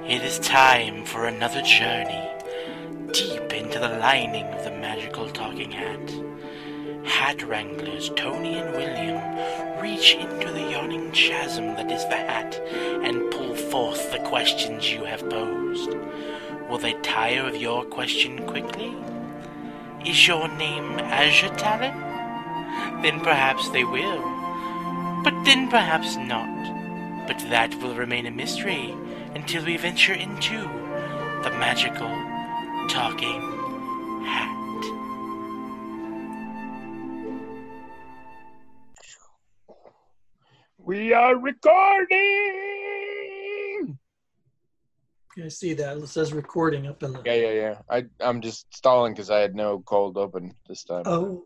It is time for another journey deep into the lining of the magical talking hat. Hat wranglers Tony and William reach into the yawning chasm that is the hat and pull forth the questions you have posed. Will they tire of your question quickly? Is your name Azure Talon? Then perhaps they will. But then perhaps not. But that will remain a mystery until we venture into the magical talking hat. We are recording! I see that. It says recording up in the... Yeah. I'm just stalling because I had no cold open this time. Oh.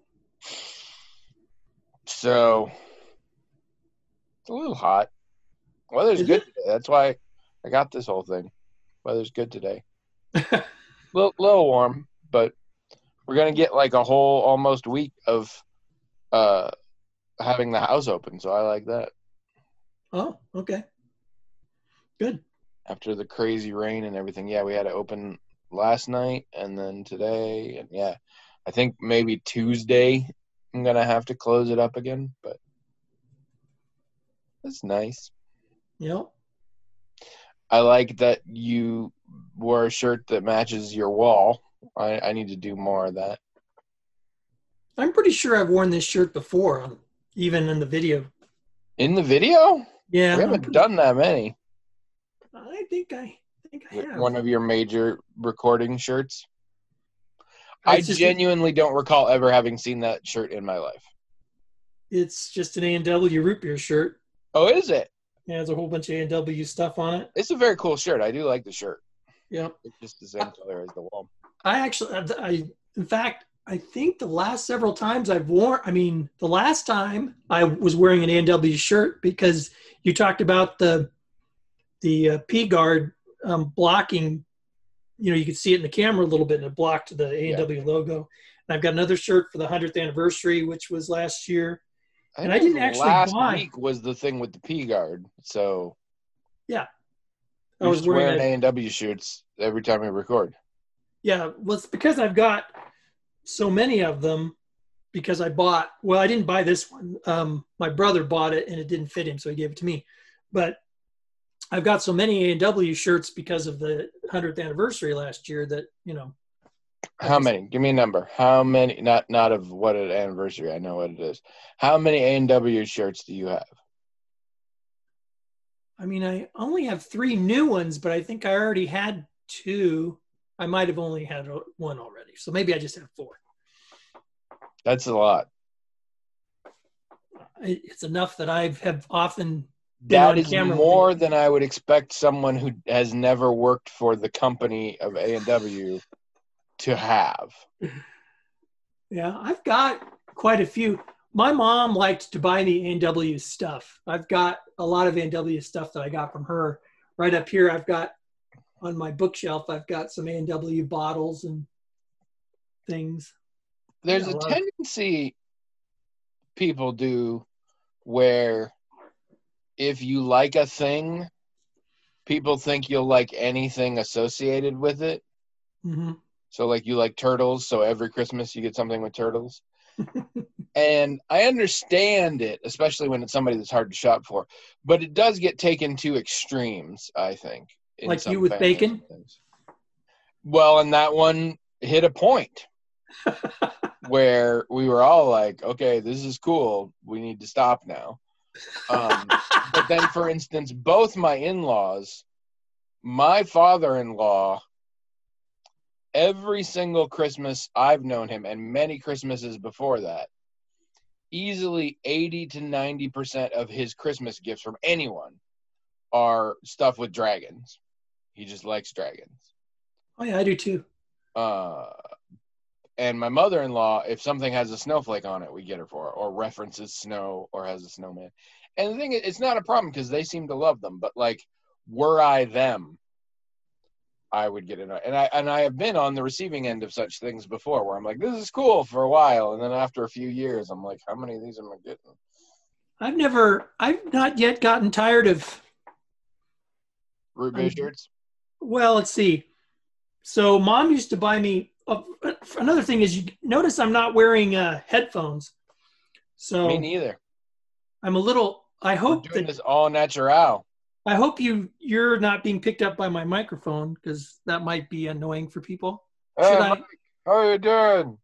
So, it's a little hot. Weather's good today. That's why I got this whole thing. Weather's good today. little warm, but we're going to get like a whole almost week of having the house open, so I like that. Oh, okay. Good. After the crazy rain and everything, yeah, we had it open last night and then today, and yeah, I think maybe Tuesday I'm going to have to close it up again, but it's nice. Yep. I like that you wore a shirt that matches your wall. I need to do more of that. I'm pretty sure I've worn this shirt before, even in the video. In the video? Yeah. We haven't done that many. I think I have. One of your major recording shirts? I genuinely don't recall ever having seen that shirt in my life. It's just an A&W root beer shirt. Oh, is it? Yeah, there's a whole bunch of A&W stuff on it. It's a very cool shirt. I do like the shirt. Yep. It's just the same color as the wall. In fact, I think the last several times the last time I was wearing an A&W shirt because you talked about the P-guard blocking, you could see it in the camera a little bit and it blocked the A&W logo. And I've got another shirt for the 100th anniversary, which was last year. And I didn't actually last week was the thing with the P-guard, so yeah, I was wearing A&W shirts every time we record. Yeah, well, it's because I've got so many of them. Because I didn't buy this one. My brother bought it and it didn't fit him, so he gave it to me. But I've got so many A&W shirts because of the 100th anniversary last year that How many? Give me a number. How many? Not of what an anniversary. I know what it is. How many A&W shirts do you have? I mean, I only have 3 new ones, but I think I already had 2. I might have only had 1 already, so maybe I just have 4. That's a lot. It's enough that I have often been on camera. That is more than I would expect someone who has never worked for the company of A&W to have. Yeah, I've got quite a few. My mom liked to buy the A&W stuff. I've got a lot of A&W stuff that I got from her. Right up here, I've got on my bookshelf, I've got some A&W bottles and things. There's a tendency people do where if you like a thing, people think you'll like anything associated with it. Mm-hmm. So, like, you like turtles, so every Christmas you get something with turtles. And I understand it, especially when it's somebody that's hard to shop for. But it does get taken to extremes, I think. Like you with bacon? Well, and that one hit a point where we were all like, okay, this is cool. We need to stop now. But then, for instance, both my in-laws, my father-in-law, every single Christmas I've known him, and many Christmases before that, easily 80 to 90% of his Christmas gifts from anyone are stuff with dragons. He just likes dragons. Oh, yeah, I do too. And my mother-in-law, if something has a snowflake on it, we get her for it, or references snow or has a snowman. And the thing is, it's not a problem because they seem to love them. But, like, were I them, I would get annoyed. And I have been on the receiving end of such things before where I'm like, this is cool for a while. And then after a few years, I'm like, how many of these am I getting? I've not yet gotten tired of root beer shirts. Well, let's see. So Mom used to buy me. Another thing is, you notice I'm not wearing headphones. Me So neither. I'm a little. We're doing this all natural. I hope you're not being picked up by my microphone, because that might be annoying for people. Hey, Should Mike, how you doing?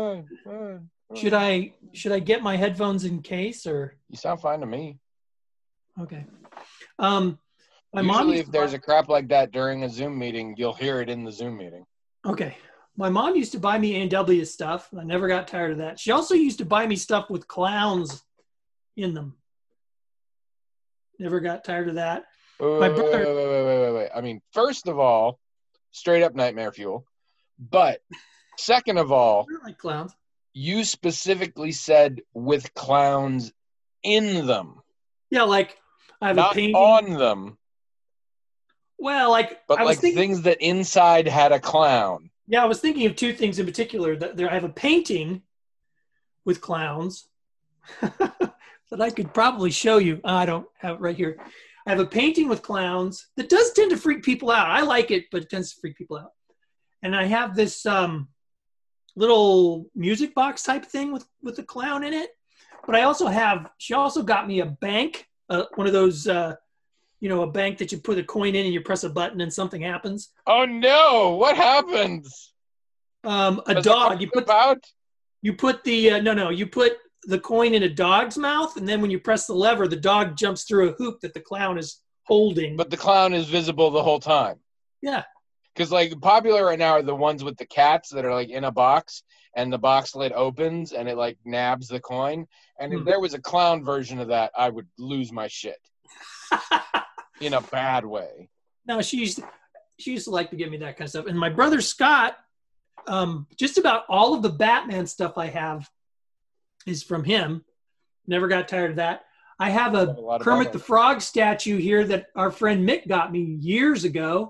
should I get my headphones in case, or You sound fine to me. okay? My mom Usually, used if to there's buy- a crap like that during a Zoom meeting, you'll hear it in the Zoom meeting. okay. My mom used to buy me A&W stuff. I never got tired of that. She also used to buy me stuff with clowns in them. Never got tired of that. My brother. Wait. I mean, first of all, straight up nightmare fuel. But second of all, I like clowns. you specifically said with clowns in them, Yeah, like I have a not painting. on them, Well, like but I was like thinking. things that inside had a clown. Yeah, I was thinking of two things in particular. That I have a painting with clowns that I could probably show you. I don't have it right here. I have a painting with clowns that does tend to freak people out. I like it, but it tends to freak people out. And I have this little music box type thing with a clown in it. But I also have. She also got me a bank, one of those. A bank that you put a coin in and you press a button and something happens. Oh no! What happens? A Does dog. it poop out? You put the you put the coin in a dog's mouth, and then when you press the lever, the dog jumps through a hoop that the clown is holding. But the clown is visible the whole time. Yeah. Because like popular right now are the ones with the cats that are like in a box and the box lid opens and it like nabs the coin. And if there was a clown version of that, I would lose my shit. In a bad way. No, she used to like to give me that kind of stuff. And my brother Scott, just about all of the Batman stuff I have is from him. Never got tired of that. I have a Kermit the Frog statue here that our friend Mick got me years ago.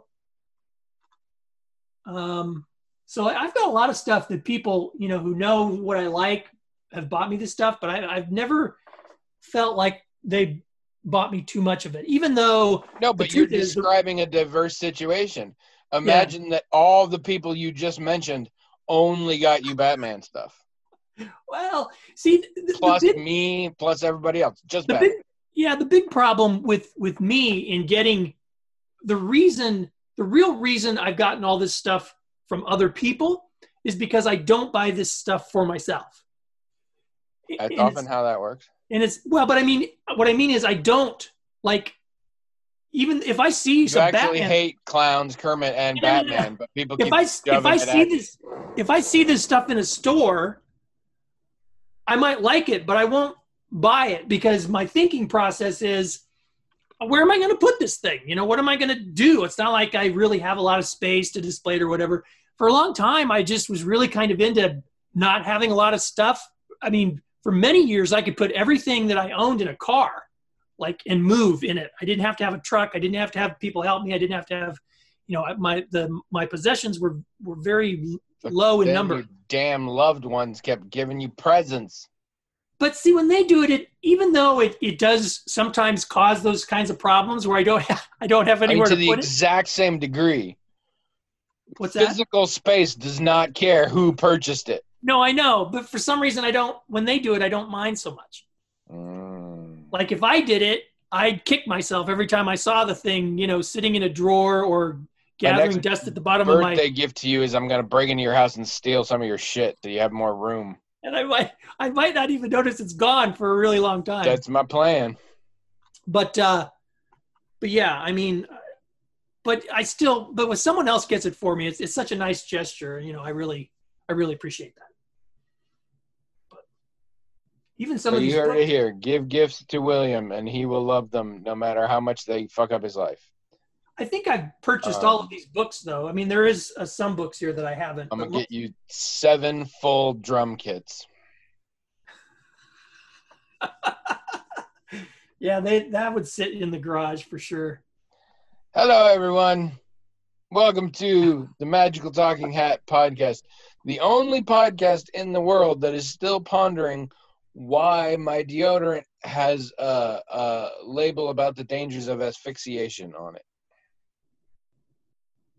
So I've got a lot of stuff that people, who know what I like have bought me this stuff, but I've never felt like they bought me too much of it, even though no, but you're describing a diverse situation. Imagine that all the people you just mentioned only got you Batman stuff. Well, see, plus me, plus everybody else, just Batman. The big problem with me in getting the real reason I've gotten all this stuff from other people is because I don't buy this stuff for myself. That's often how that works. And what I mean is I don't like, even if I see some Batman. You actually hate clowns, Kermit, and Batman, but people keep if I see this stuff in a store, I might like it, but I won't buy it because my thinking process is, where am I going to put this thing? What am I going to do? It's not like I really have a lot of space to display it or whatever. For a long time, I just was really kind of into not having a lot of stuff. I mean, for many years, I could put everything that I owned in a car, and move in it. I didn't have to have a truck. I didn't have to have people help me. I didn't have to have, my possessions were very low in number. Your damn loved ones kept giving you presents. But see, when they do it, even though it does sometimes cause those kinds of problems where I don't have anywhere to put it. To the exact same degree. What's that? Physical space does not care who purchased it. No, I know, but for some reason when they do it, I don't mind so much. Like if I did it, I'd kick myself every time I saw the thing, sitting in a drawer or gathering dust at the bottom of my birthday gift to you is I'm going to break into your house and steal some of your shit so you have more room. And I might not even notice it's gone for a really long time. That's my plan. But yeah, I mean, but when someone else gets it for me, it's such a nice gesture. I really appreciate that. But even some of these. You heard it here. Give gifts to William, and he will love them, no matter how much they fuck up his life. I think I've purchased all of these books, though. I mean, there is some books here that I haven't. I'm going to get you 7 full drum kits. Yeah, that would sit in the garage for sure. Hello, everyone. Welcome to the Magical Talking Hat podcast, the only podcast in the world that is still pondering why my deodorant has a label about the dangers of asphyxiation on it.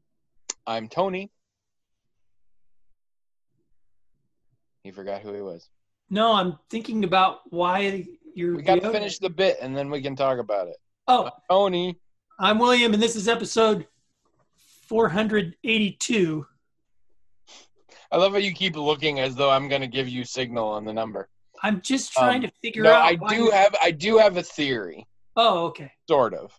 I'm Tony. He forgot who he was. No, I'm thinking about why you're. We got to finish the bit, and then we can talk about it. Oh, Tony. I'm William, and this is episode 482. I love how you keep looking as though I'm going to give you signal on the number. I'm just trying to figure out. I do have a theory. Oh, okay. Sort of.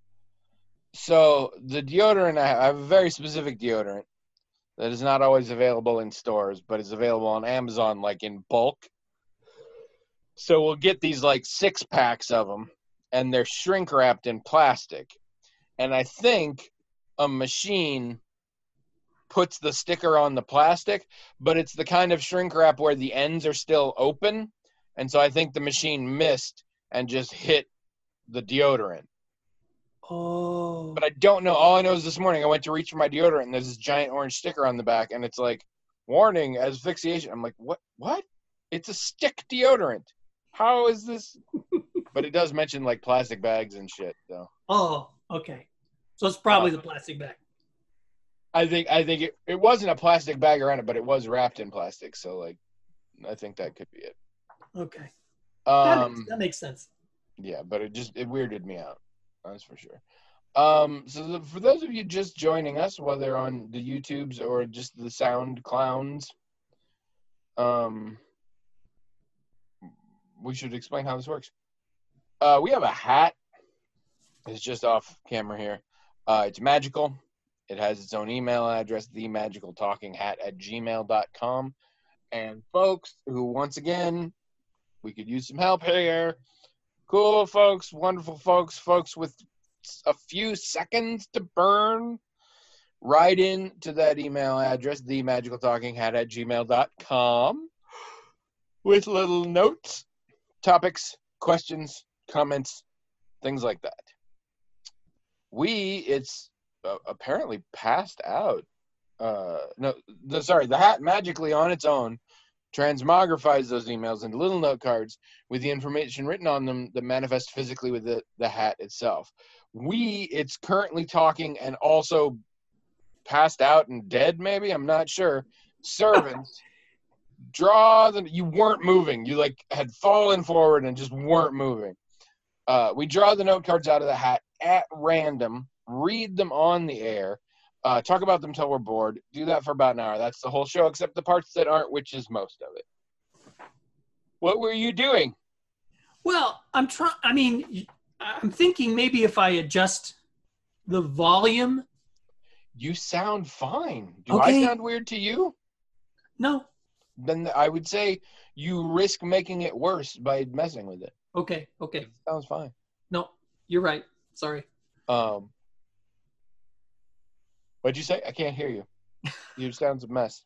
So the deodorant, I have a very specific deodorant that is not always available in stores, but is available on Amazon, like in bulk. So we'll get these like 6-packs of them, and they're shrink wrapped in plastic. And I think a machine puts the sticker on the plastic, but it's the kind of shrink wrap where the ends are still open. And so I think the machine missed and just hit the deodorant. Oh. But I don't know. All I know is this morning I went to reach for my deodorant, and there's this giant orange sticker on the back, and it's like, warning, asphyxiation. I'm like, what? It's a stick deodorant. How is this? But it does mention like plastic bags and shit, though. Oh, okay. So it's probably the plastic bag. I think it wasn't a plastic bag around it, but it was wrapped in plastic. So like, I think that could be it. Okay. That makes sense. Yeah, but it weirded me out. That's for sure. So for those of you just joining us, whether on the YouTubes or just the Sound Clowns, we should explain how this works. We have a hat. It's just off camera here. It's magical. It has its own email address, themagicaltalkinghat@gmail.com. And folks who, once again, we could use some help here. Cool folks, wonderful folks with a few seconds to burn. Write in to that email address, themagicaltalkinghat@gmail.com, with little notes, topics, questions, comments, things like that. It's apparently passed out. The hat magically on its own transmogrifies those emails into little note cards with the information written on them that manifest physically with the hat itself. It's currently talking and also passed out and dead, maybe, I'm not sure. Servants, you weren't moving. You like had fallen forward and just weren't moving. We draw the note cards out of the hat at random, read them on the air, talk about them till we're bored, do that for about an hour. That's the whole show, except the parts that aren't, which is most of it. What were you doing? Well, I'm thinking maybe if I adjust the volume. You sound fine. Do Okay. I sound weird to you? No. Then I would say you risk making it worse by messing with it. Okay. It sounds fine. No, you're right. Sorry. What'd you say? I can't hear you. You sound a mess.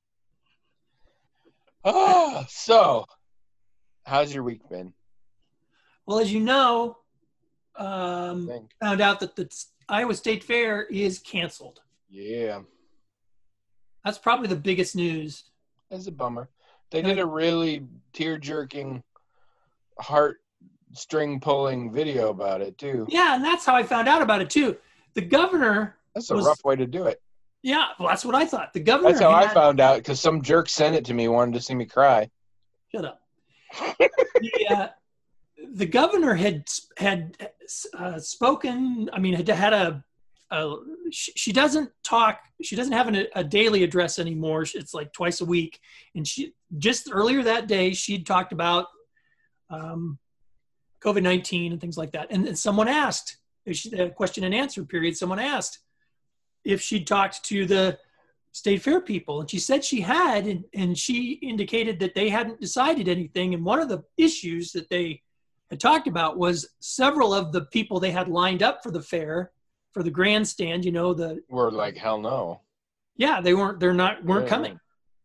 So how's your week been? Well, as you know, found out that the Iowa State Fair is canceled. Yeah. That's probably the biggest news. That's a bummer. They did a really tear-jerking, heart-string-pulling video about it, too. Yeah, and that's how I found out about it, too. The governor... That's a rough way to do it. Yeah, well, that's what I thought. The governor... That's how I found out, because some jerk sent it to me, wanted to see me cry. Shut up. The governor had spoken. I mean, had she doesn't talk. She doesn't have a daily address anymore. It's like twice a week. And she just earlier that day she'd talked about COVID-19 and things like that. And someone asked, a question and answer period. Someone asked if she'd talked to the State Fair people, and she said she had, and she indicated that they hadn't decided anything. And one of the issues that they had talked about was several of the people they had lined up for the fair, for the grandstand, were like, hell no. Yeah, weren't coming.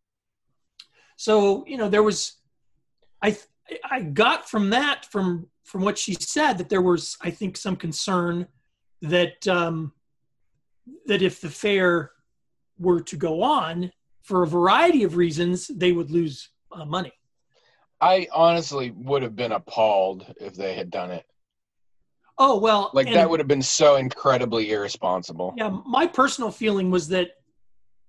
So, there was, I got from that, from what she said, that there was, I think, some concern that, that if the fair were to go on for a variety of reasons, they would lose money. I honestly would have been appalled if they had done it. Oh, well. That would have been so incredibly irresponsible. Yeah, my personal feeling was that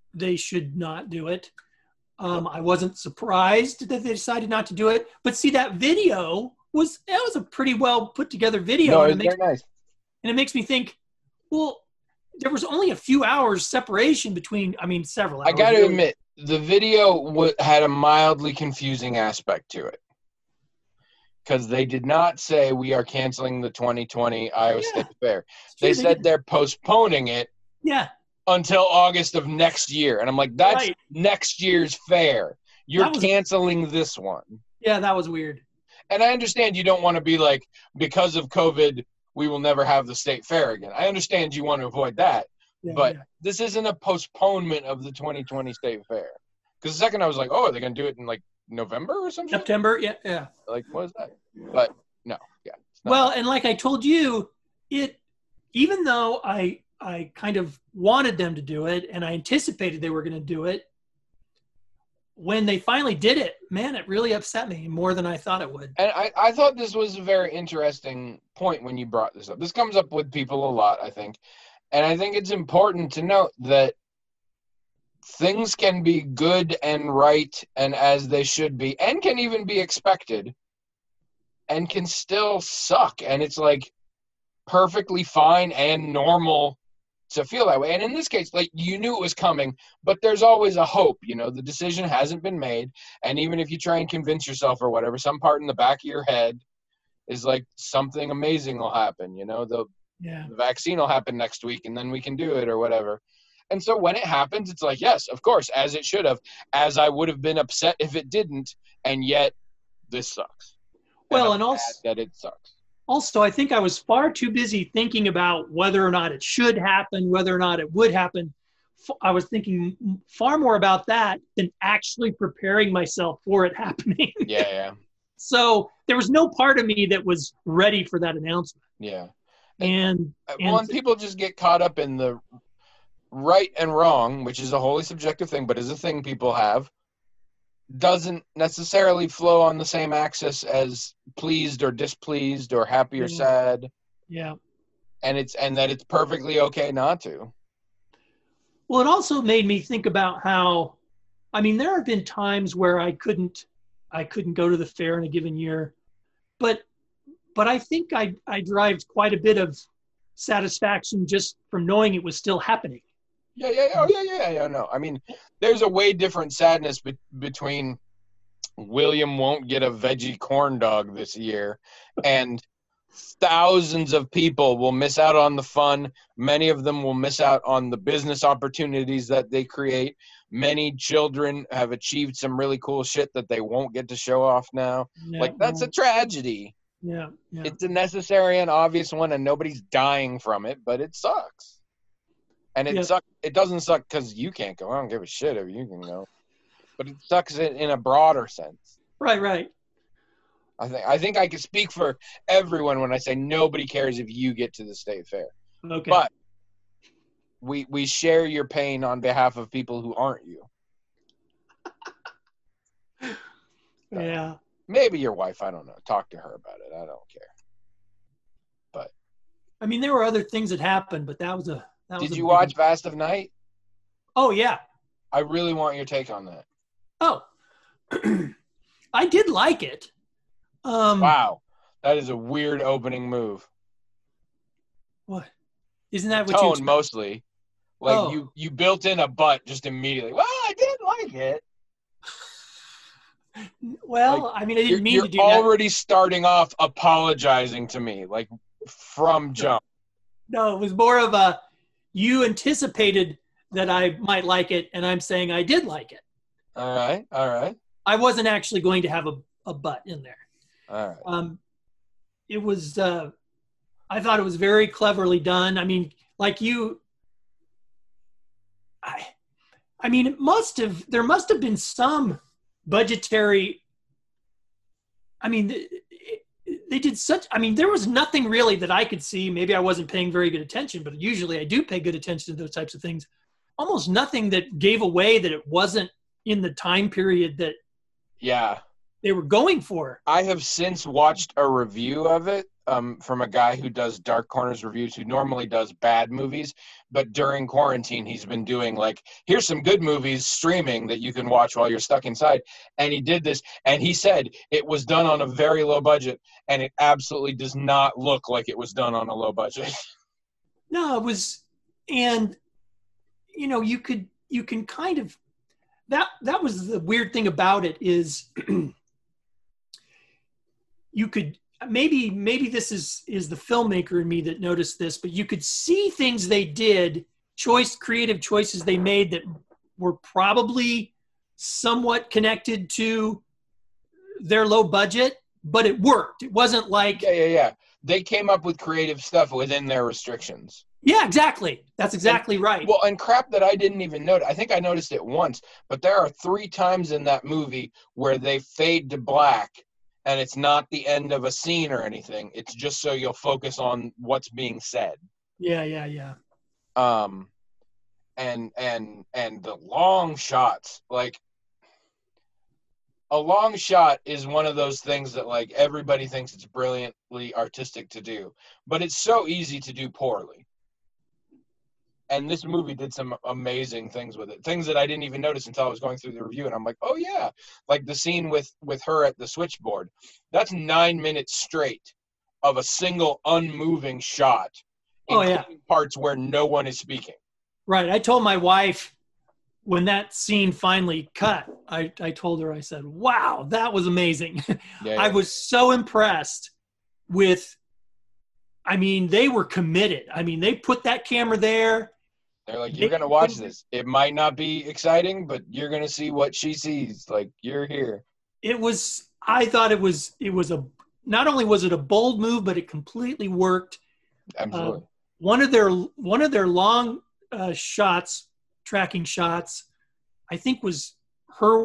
they should not do it. I wasn't surprised that they decided not to do it. But see, that video was a pretty well put together video. No, and it's very nice. And it makes me think, well, there was only a few hours separation between, several hours. I got to admit, the video had a mildly confusing aspect to it. Because they did not say we are canceling the 2020 Iowa State Fair. They said they're postponing it until August of next year. And I'm like, that's next year's fair. You're canceling this one. Yeah, that was weird. And I understand you don't want to be like, because of COVID, we will never have the state fair again. I understand you want to avoid that. But this isn't a postponement of the 2020 state fair. Because the second I was like, oh, are they going to do it in like November or something? September, yeah. Like, what is that? But no, well, and like I told you, even though I kind of wanted them to do it and I anticipated they were going to do it, when they finally did it, man, it really upset me more than I thought it would. And I thought this was a very interesting point when you brought this up. This comes up with people a lot, I think. And I think it's important to note that things can be good and right and as they should be, and can even be expected, and can still suck. And it's like perfectly fine and normal to feel that way. And in this case, like, you knew it was coming, but there's always a hope. You know, the decision hasn't been made. And even if you try and convince yourself or whatever, some part in the back of your head is like, something amazing will happen. You know, the vaccine will happen next week and then we can do it or whatever. And so when it happens, it's like, yes, of course, as it should have, as I would have been upset if it didn't. And yet this sucks. Well, and also that it sucks. Also, I think I was far too busy thinking about whether or not it should happen, whether or not it would happen. I was thinking far more about that than actually preparing myself for it happening. Yeah. So there was no part of me that was ready for that announcement. Yeah. And people just get caught up in the right and wrong, which is a wholly subjective thing, but is a thing people have, doesn't necessarily flow on the same axis as pleased or displeased or happy or sad. Yeah. And that it's perfectly okay not to. Well, it also made me think about how, there have been times where I couldn't go to the fair in a given year, but I think I derived quite a bit of satisfaction just from knowing it was still happening. Yeah. No, there's a way different sadness between William won't get a veggie corn dog this year and thousands of people will miss out on the fun. Many of them will miss out on the business opportunities that they create. Many children have achieved some really cool shit that they won't get to show off now. That's a tragedy. Yeah. It's a necessary and obvious one, and nobody's dying from it, but it sucks. And it doesn't suck because you can't go. I don't give a shit if you can go. But it sucks in a broader sense. Right. I think I can speak for everyone when I say nobody cares if you get to the state fair. Okay. But we share your pain on behalf of people who aren't you. Yeah. Maybe your wife, I don't know. Talk to her about it. I don't care. But there were other things that happened, but that was a Did you watch Vast of Night? Oh, yeah. I really want your take on that. Oh, I did like it. Wow. That is a weird opening move. What? Isn't that the what tone, you expect? Mostly. Like, you built in a butt just immediately. Well, I did like it. Well, I didn't mean to do that. You're already starting off apologizing to me, like, from jump. No, it was more of you anticipated that I might like it, and I'm saying I did like it. All right. I wasn't actually going to have a butt in there. All right. It was, I thought it was very cleverly done. There must have been some budgetary, they did such, there was nothing really that I could see. Maybe I wasn't paying very good attention, but usually I do pay good attention to those types of things. Almost nothing that gave away that it wasn't in the time period that they were going for. I have since watched a review of it from a guy who does Dark Corners reviews, who normally does bad movies, but during quarantine he's been doing like, here's some good movies streaming that you can watch while you're stuck inside. And he did this, and he said it was done on a very low budget, and it absolutely does not look like it was done on a low budget. No, it was, and you know, you can kind of, that was the weird thing about it is you could, maybe this is the filmmaker in me that noticed this, but you could see things they did, creative choices they made that were probably somewhat connected to their low budget, but it worked. It wasn't like, Yeah. They came up with creative stuff within their restrictions. Yeah, exactly. That's exactly right. Well, and crap that I didn't even notice. I think I noticed it once, but there are 3 times in that movie where they fade to black, and it's not the end of a scene or anything. It's just so you'll focus on what's being said. Yeah. And the long shots, like, a long shot is one of those things that, like, everybody thinks it's brilliantly artistic to do, but it's so easy to do poorly. And this movie did some amazing things with it, things that I didn't even notice until I was going through the review. And I'm like, oh yeah, like the scene with her at the switchboard. That's 9 minutes straight of a single unmoving shot, including parts where no one is speaking. Right. I told my wife when that scene finally cut, I told her, I said, wow, that was amazing. Yeah. I was so impressed with, I mean, they were committed. I mean, they put that camera there. They're like, you're going to watch this. It might not be exciting, but you're going to see what she sees. Like, you're here. I thought it was not only was it a bold move, but it completely worked. Absolutely. One of their long tracking shots, I think was her.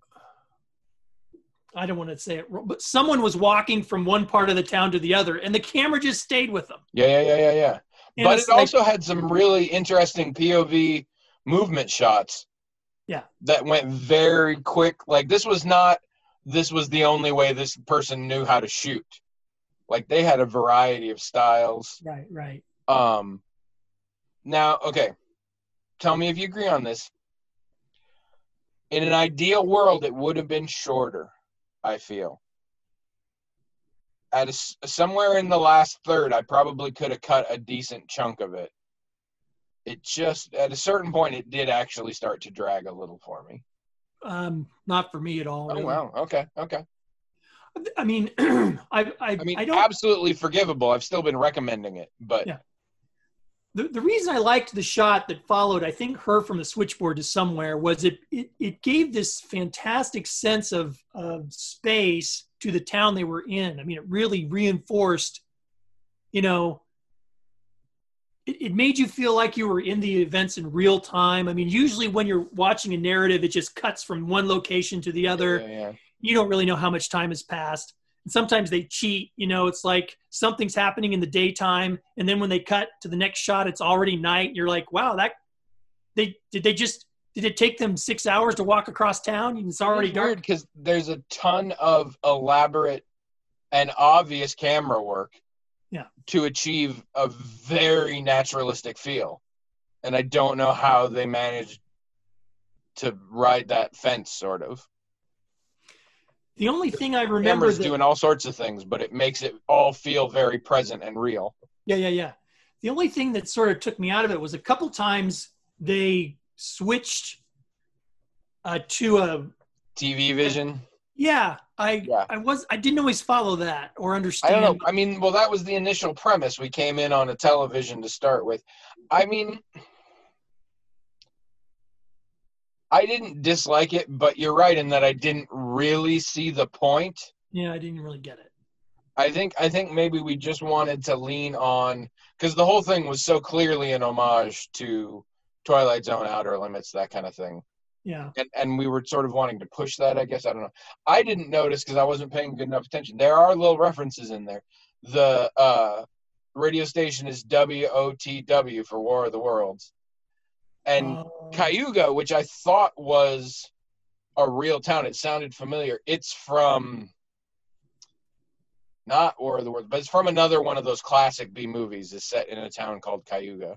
I don't want to say it, but someone was walking from one part of the town to the other, and the camera just stayed with them. Yeah. And but it also had some really interesting POV movement shots. Yeah. That went very quick. Like, this was the only way this person knew how to shoot. Like, they had a variety of styles. Right. Now, okay. Tell me if you agree on this. In an ideal world, it would have been shorter, I feel. At somewhere in the last third, I probably could have cut a decent chunk of it. It just, at a certain point, it did actually start to drag a little for me. Not for me at all. Really. Oh, wow. Okay. I mean, I don't, absolutely forgivable. I've still been recommending it, but yeah. The reason I liked the shot that followed, I think, her from the switchboard to somewhere, was it gave this fantastic sense of space to the town they were in. I mean, it really reinforced, you know, it made you feel like you were in the events in real time. I mean, usually when you're watching a narrative, it just cuts from one location to the other. Yeah. You don't really know how much time has passed. And sometimes they cheat, you know, it's like something's happening in the daytime, and then when they cut to the next shot, it's already night. You're like, wow, did it take them 6 hours to walk across town? It's already dark. Because there's a ton of elaborate and obvious camera work to achieve a very naturalistic feel. And I don't know how they managed to ride that fence, sort of. The only thing I remember is doing all sorts of things, but it makes it all feel very present and real. Yeah. The only thing that sort of took me out of it was a couple times they switched to a TV vision. Yeah, I didn't always follow that or understand. I don't know. I mean, well, that was the initial premise. We came in on a television to start with. I mean, I didn't dislike it, but you're right in that I didn't really see the point. Yeah, I didn't really get it. I think maybe we just wanted to lean on, because the whole thing was so clearly an homage to Twilight Zone, Outer Limits, that kind of thing. Yeah. And we were sort of wanting to push that, I guess. I don't know. I didn't notice because I wasn't paying good enough attention. There are little references in there. The radio station is WOTW for War of the Worlds. And Cayuga, which I thought was a real town, it sounded familiar. It's from Not War of the Worlds, but it's from another one of those classic B movies. It's set in a town called Cayuga.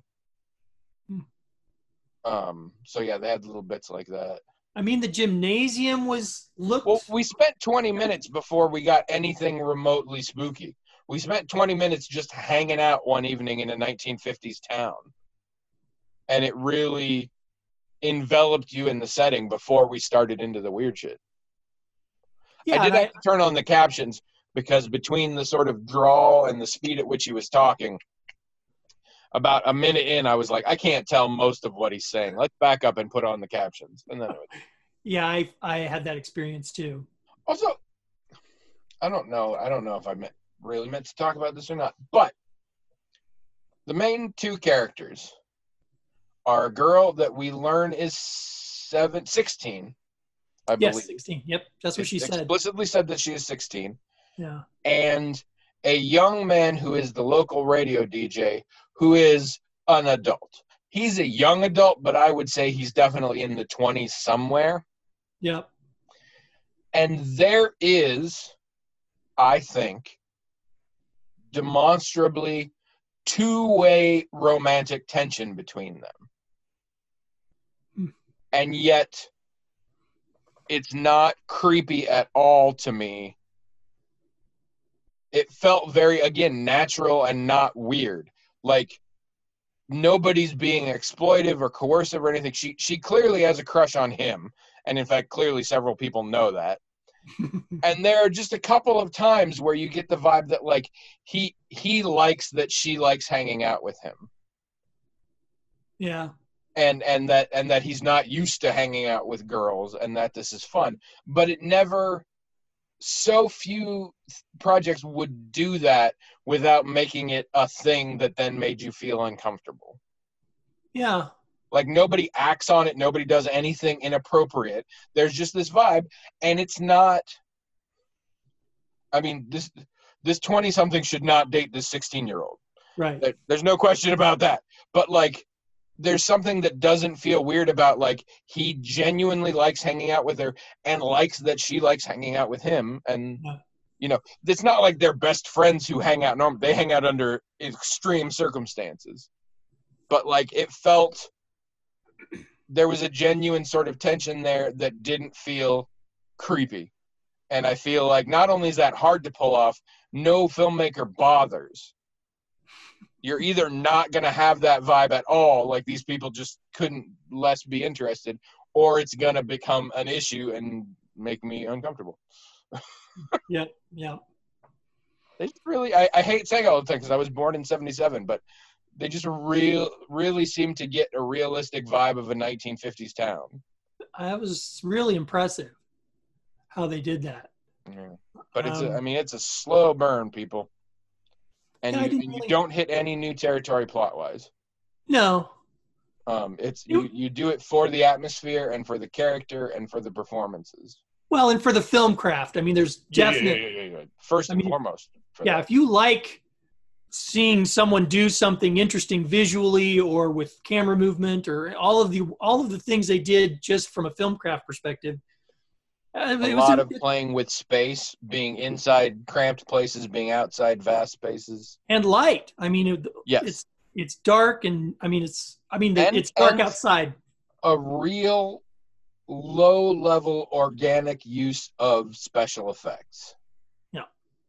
So yeah, they had little bits like that. I mean, the gymnasium looked. Well, we spent 20 minutes before we got anything remotely spooky. We spent 20 minutes just hanging out one evening in a 1950s town. And it really enveloped you in the setting before we started into the weird shit. Yeah, I did have to turn on the captions because between the sort of drawl and the speed at which he was talking, about a minute in, I was like, I can't tell most of what he's saying. Let's back up and put on the captions. And then it was... Yeah, I had that experience too. Also, I don't know if I really meant to talk about this or not, but the main two characters are a girl that we learn is 16, I believe. Yes, 16. Yep, that's what she said. Explicitly said that she is 16. Yeah. And a young man who is the local radio DJ who is an adult. He's a young adult, but I would say he's definitely in the 20s somewhere. Yep. And there is, I think, demonstrably two-way romantic tension between them. And yet, it's not creepy at all to me. It felt very, again, natural and not weird. Like, nobody's being exploitive or coercive or anything. She clearly has a crush on him. And in fact, clearly several people know that. And there are just a couple of times where you get the vibe that, like, he likes that she likes hanging out with him. Yeah. And that he's not used to hanging out with girls and that this is fun. But it never... So few projects would do that without making it a thing that then made you feel uncomfortable. Yeah. Like, nobody acts on it. Nobody does anything inappropriate. There's just this vibe, and it's not... I mean, this 20-something should not date this 16-year-old. Right. There's no question about that. But, like, there's something that doesn't feel weird about, like, he genuinely likes hanging out with her and likes that she likes hanging out with him. And, you know, it's not like they're best friends who hang out normally. They hang out under extreme circumstances. But, like, it felt... There was a genuine sort of tension there that didn't feel creepy. And I feel like not only is that hard to pull off, no filmmaker bothers. You're either not going to have that vibe at all, like these people just couldn't less be interested, or it's going to become an issue and make me uncomfortable. Yeah. They just really, I hate saying all the time because I was born in 77, but they just really seem to get a realistic vibe of a 1950s town. That was really impressive how they did that. Yeah. But it's a slow burn, people. And you don't hit any new territory plot-wise. No. You do it for the atmosphere and for the character and for the performances. Well, and for the film craft. I mean, there's definitely... Yeah. First and foremost. Yeah, if you like seeing someone do something interesting visually or with camera movement or all of the things they did just from a film craft perspective, a lot of playing with space, being inside cramped places, being outside vast spaces, and light. I mean, yes, it's dark, and it's dark outside. A real low-level organic use of special effects. Yeah,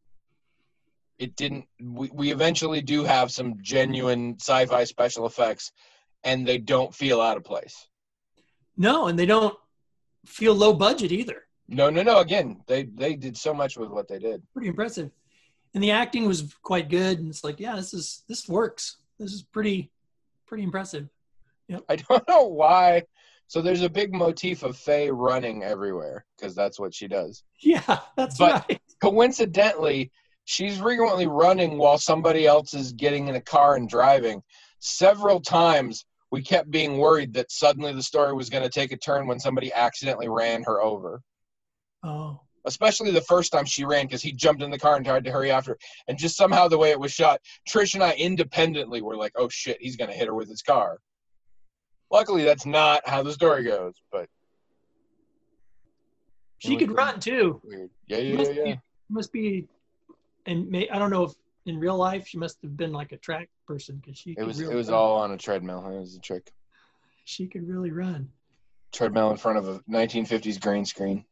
it didn't. We eventually do have some genuine sci-fi special effects, and they don't feel out of place. No, and they don't feel low budget either. No. Again, they did so much with what they did. Pretty impressive. And the acting was quite good. And it's like, yeah, this works. This is pretty impressive. Yep. I don't know why. So there's a big motif of Faye running everywhere because that's what she does. Yeah, that's right. Coincidentally, she's frequently running while somebody else is getting in a car and driving. Several times we kept being worried that suddenly the story was going to take a turn when somebody accidentally ran her over. Oh. Especially the first time she ran because he jumped in the car and tried to hurry after her. And just somehow the way it was shot, Trish and I independently were like, oh shit, he's going to hit her with his car. Luckily, that's not how the story goes, but... She could run too. Weird. Yeah. Must be and I don't know if in real life she must have been like a track person because she It could really was run. all on a treadmill. It was a trick. She could really run. Treadmill in front of a 1950s green screen.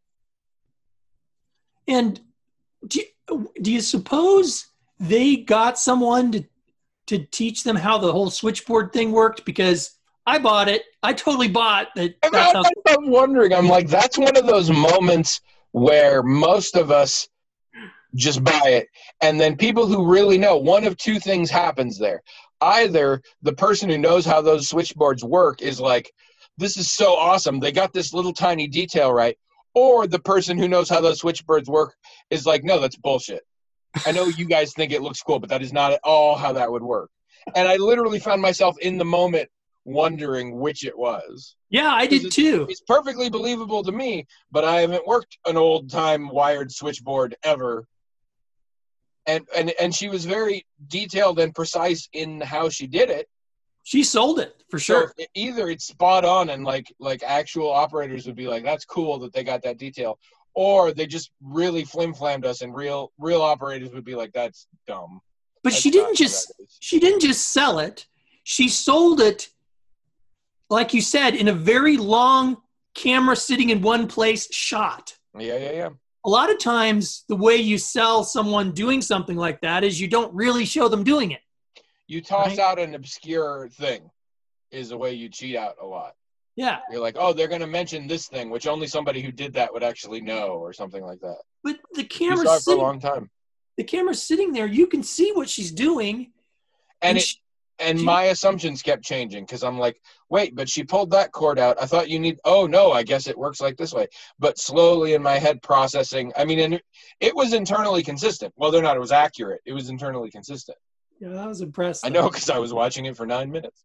And do you suppose they got someone to teach them how the whole switchboard thing worked? Because I bought it. I totally bought that. That's how. I'm wondering. I'm like, that's one of those moments where most of us just buy it. And then people who really know, one of two things happens there. Either the person who knows how those switchboards work is like, this is so awesome. They got this little tiny detail right. Or the person who knows how those switchboards work is like, no, that's bullshit. I know you guys think it looks cool, but that is not at all how that would work. And I literally found myself in the moment wondering which it was. Yeah, I did too. It's perfectly believable to me, but I haven't worked an old-time wired switchboard ever. And she was very detailed and precise in how she did it. She sold it for sure. So either it's spot on and like actual operators would be like, that's cool that they got that detail, or they just really flim-flammed us and real operators would be like, that's dumb. But That's she didn't just sell it. She sold it, like you said, in a very long camera sitting in one place shot. Yeah. A lot of times the way you sell someone doing something like that is you don't really show them doing it. You toss out an obscure thing is a way you cheat out a lot. Yeah. You're like, oh, they're going to mention this thing, which only somebody who did that would actually know, or something like that. But the You saw it for a long time. The camera's sitting there. You can see what she's doing. And my assumptions kept changing because I'm like, wait, but she pulled that cord out. I thought oh, no, I guess it works like this way. But slowly in my head processing, I mean, and it was internally consistent. Whether or not it was accurate, it was internally consistent. Yeah, that was impressive. I know because I was watching it for 9 minutes.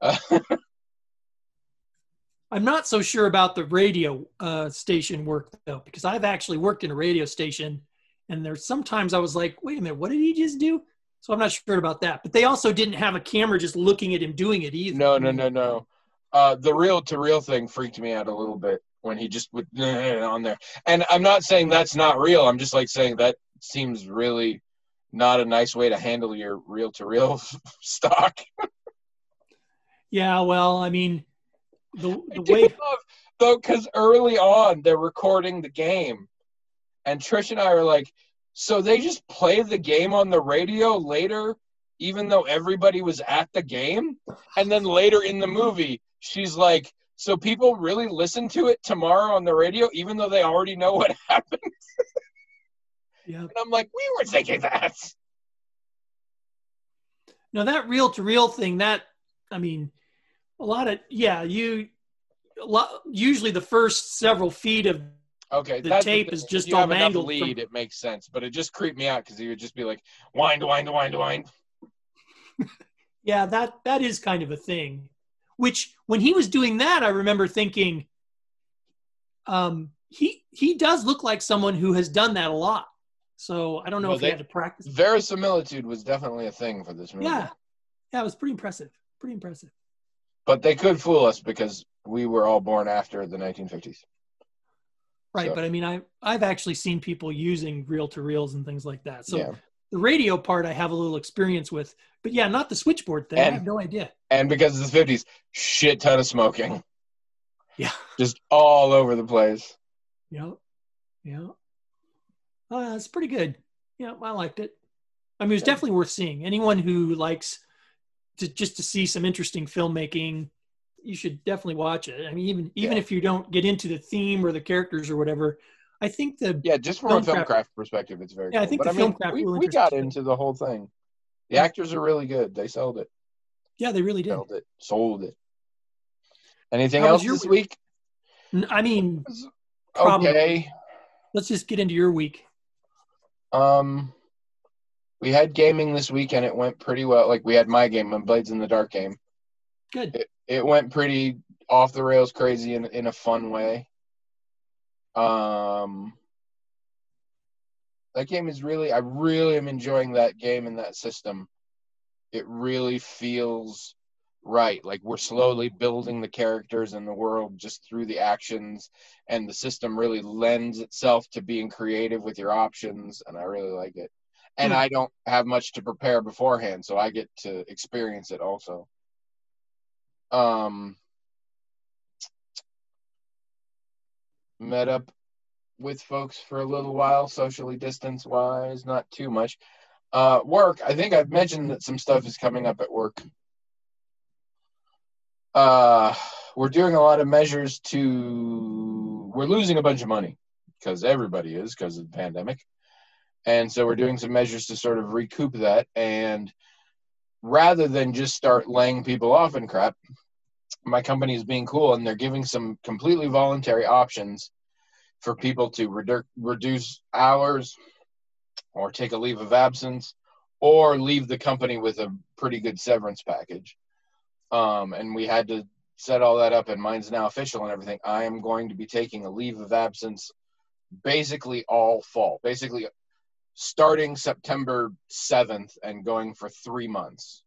I'm not so sure about the radio station work, though, because I've actually worked in a radio station, and there's sometimes I was like, wait a minute, what did he just do? So I'm not sure about that. But they also didn't have a camera just looking at him doing it either. No. The reel-to-reel thing freaked me out a little bit when he just would on there. And I'm not saying that's not real. I'm just like saying that seems really not a nice way to handle your reel-to-reel stock. Yeah, well, I mean, the way though, because early on they're recording the game, and Trish and I are like, so they just play the game on the radio later, even though everybody was at the game? And then later in the movie, she's like, so people really listen to it tomorrow on the radio, even though they already know what happened? Yeah. And I'm like, we were thinking that. Now, that reel-to-reel thing, usually the first several feet of the tape is just all mangled. Lead, it makes sense, but it just creeped me out because he would just be like, wind. Yeah, that is kind of a thing. Which, when he was doing that, I remember thinking, he does look like someone who has done that a lot. So I don't know if he had to practice. Verisimilitude was definitely a thing for this movie. Yeah, it was pretty impressive. But they could fool us because we were all born after the 1950s. Right, so. But I mean, I've actually seen people using reel-to-reels and things like that. So The radio part I have a little experience with. But yeah, not the switchboard thing. I have no idea. And because it's the 50s, shit ton of smoking. Yeah. Just all over the place. Yeah. It's pretty good. Yeah, I liked it. I mean, it was definitely worth seeing. Anyone who likes to see some interesting filmmaking, you should definitely watch it. I mean, even if you don't get into the theme or the characters or whatever, I think just from a filmcraft perspective, it's very cool. I think filmcraft we got into the whole thing. The actors are really good. They sold it. Yeah, they really did. Sold it. Anything else this week? I mean, okay. Let's just get into your week. We had gaming this week and it went pretty well. Like, we had my game, my Blades in the Dark game. Good. It went pretty off the rails crazy in a fun way. That game is I really am enjoying that game and that system. It really feels right. Like, we're slowly building the characters and the world just through the actions, and the system really lends itself to being creative with your options, and I really like it. And I don't have much to prepare beforehand, so I get to experience it also. Met up with folks for a little while, socially distance wise, not too much. Work, I think I've mentioned that some stuff is coming up at work. We're doing a lot of measures we're losing a bunch of money because everybody is because of the pandemic. And so we're doing some measures to sort of recoup that. And rather than just start laying people off and crap, my company is being cool and they're giving some completely voluntary options for people to reduce hours or take a leave of absence or leave the company with a pretty good severance package. And we had to set all that up, and mine's now official and everything. I am going to be taking a leave of absence basically all fall, basically starting September 7th and going for 3 months.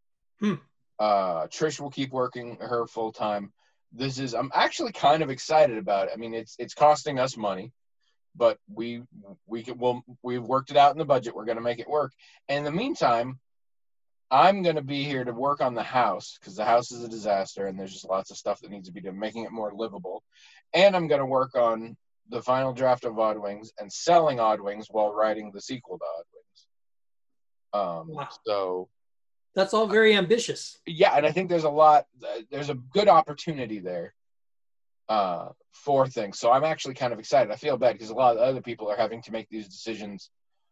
Trish will keep working her full time. I'm actually kind of excited about it. I mean, it's costing us money, but we've worked it out in the budget. We're going to make it work. And in the meantime, I'm going to be here to work on the house because the house is a disaster and there's just lots of stuff that needs to be done, making it more livable. And I'm going to work on the final draft of Odd Wings and selling Odd Wings while writing the sequel to Odd Wings. Wow. So that's all very ambitious. Yeah, and I think there's a good opportunity there for things. So I'm actually kind of excited. I feel bad because a lot of other people are having to make these decisions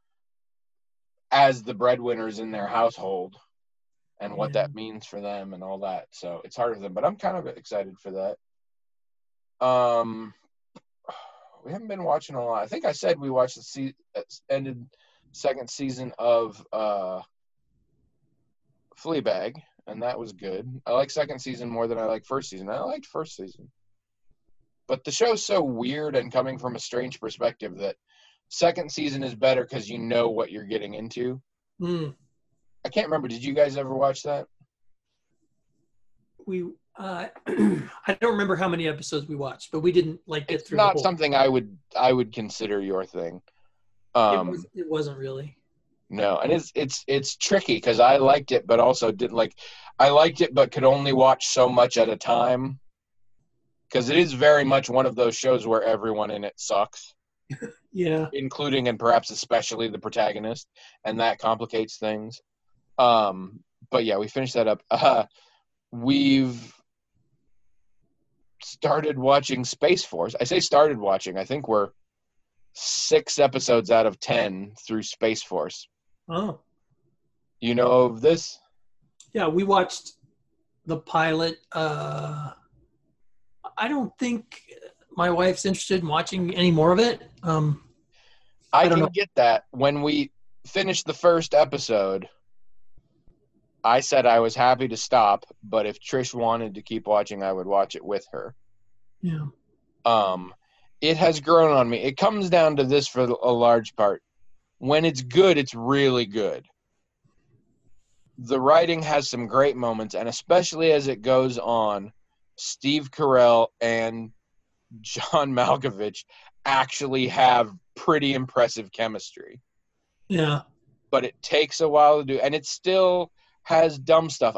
as the breadwinners in their household and what that means for them and all that. So it's harder for them, but I'm kind of excited for that. We haven't been watching a lot. I think I said we watched the ended second season of Fleabag, and that was good. I like second season more than I like first season. I liked first season. But the show's so weird and coming from a strange perspective that second season is better because you know what you're getting into. I can't remember. Did you guys ever watch that? I don't remember how many episodes we watched, but we didn't get it's through. It's not something I would consider your thing. It wasn't really. No, and it's tricky because I liked it, but also didn't like. I liked it, but could only watch so much at a time. Because it is very much one of those shows where everyone in it sucks. Yeah. Including and perhaps especially the protagonist, and that complicates things. But yeah, we finished that up. We've started watching Space Force. I say started watching. I think we're 6 episodes out of 10 through Space Force. Oh. You know of this? Yeah, we watched the pilot. I don't think my wife's interested in watching any more of it. I can get that. When we finished the first episode, I said I was happy to stop, but if Trish wanted to keep watching, I would watch it with her. Yeah. It has grown on me. It comes down to this for a large part. When it's good, it's really good. The writing has some great moments, and especially as it goes on, Steve Carell and John Malkovich actually have pretty impressive chemistry. Yeah. But it takes a while to do, and it still has dumb stuff.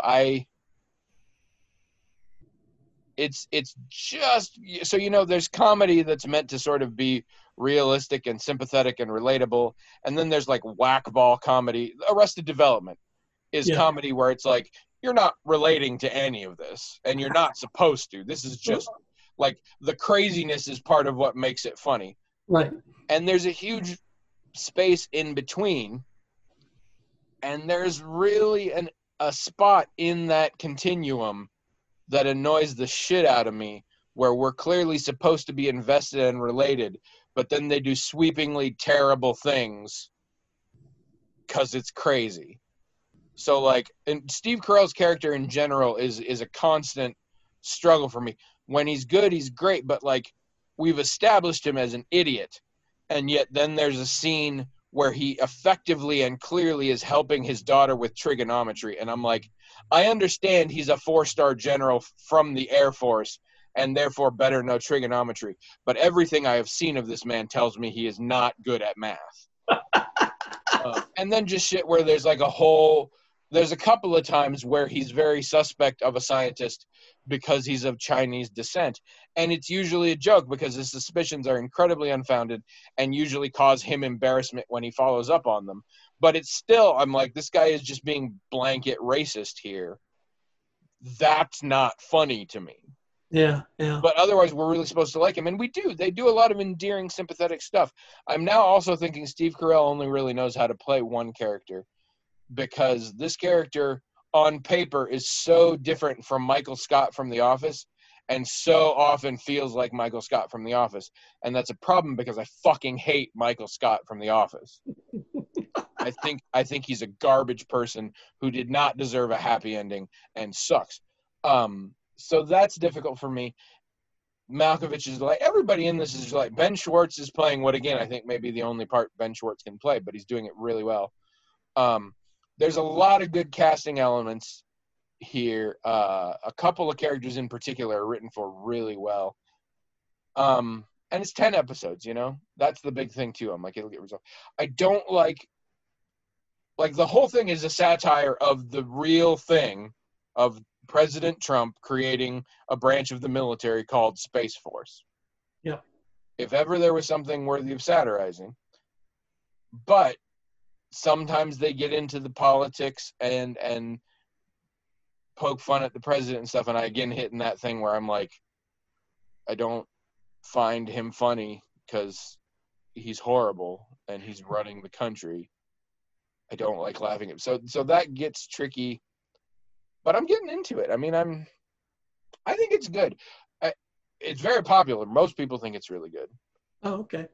It's just, so there's comedy that's meant to sort of be realistic and sympathetic and relatable, and then there's like whack-ball comedy. Arrested Development is comedy where it's like, you're not relating to any of this, and you're not supposed to. This is just like the craziness is part of what makes it funny. Right. And there's a huge space in between, and there's really a spot in that continuum that annoys the shit out of me, where we're clearly supposed to be invested and related, but then they do sweepingly terrible things because it's crazy. So, and Steve Carell's character in general is a constant struggle for me. When he's good, he's great, but, we've established him as an idiot, and yet then there's a scene where he effectively and clearly is helping his daughter with trigonometry, and I'm like, I understand he's a 4-star general from the Air Force, and therefore better know trigonometry, but everything I have seen of this man tells me he is not good at math. And then just shit where there's a couple of times where he's very suspect of a scientist because he's of Chinese descent. And it's usually a joke because his suspicions are incredibly unfounded and usually cause him embarrassment when he follows up on them. But it's still, I'm like, this guy is just being blanket racist here. That's not funny to me. Yeah, yeah. But otherwise, we're really supposed to like him. And we do. They do a lot of endearing, sympathetic stuff. I'm now also thinking Steve Carell only really knows how to play one character, because this character on paper is so different from Michael Scott from The Office and so often feels like Michael Scott from The Office. And that's a problem because I fucking hate Michael Scott from The Office. I think he's a garbage person who did not deserve a happy ending and sucks. So that's difficult for me. Malkovich is like, everybody in this is like, Ben Schwartz is playing what, again, I think maybe the only part Ben Schwartz can play, but he's doing it really well. There's a lot of good casting elements here. A couple of characters in particular are written for really well. And it's 10 episodes, you know? That's the big thing, too. I'm like, it'll get resolved. I don't like the whole thing is a satire of the real thing of President Trump creating a branch of the military called Space Force. Yeah. If ever there was something worthy of satirizing. But sometimes they get into the politics and poke fun at the president and stuff, and I again hit in that thing where I'm like, I don't find him funny because he's horrible and he's running the country. I don't like laughing at him. So that gets tricky, but I'm getting into it. I mean, I think it's good. It's very popular. Most people think it's really good. Oh, okay.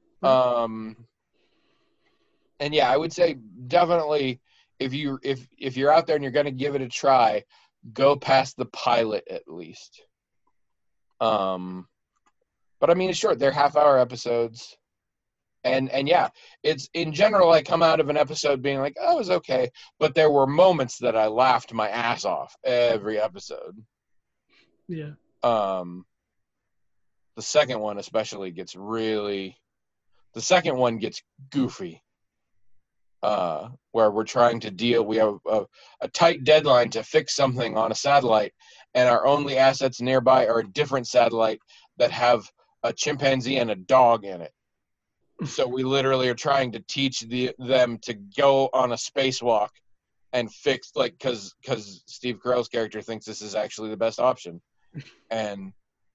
And yeah, I would say definitely if you're out there and you're going to give it a try, go past the pilot at least. But I mean, it's short. They're half-hour episodes. And yeah, it's in general, I come out of an episode being like, oh, it was okay. But there were moments that I laughed my ass off every episode. Yeah. The second one especially gets goofy. Where we're trying to deal, we have a tight deadline to fix something on a satellite, and our only assets nearby are a different satellite that have a chimpanzee and a dog in it. So we literally are trying to teach them to go on a spacewalk and fix, like, because Steve Carell's character thinks this is actually the best option, and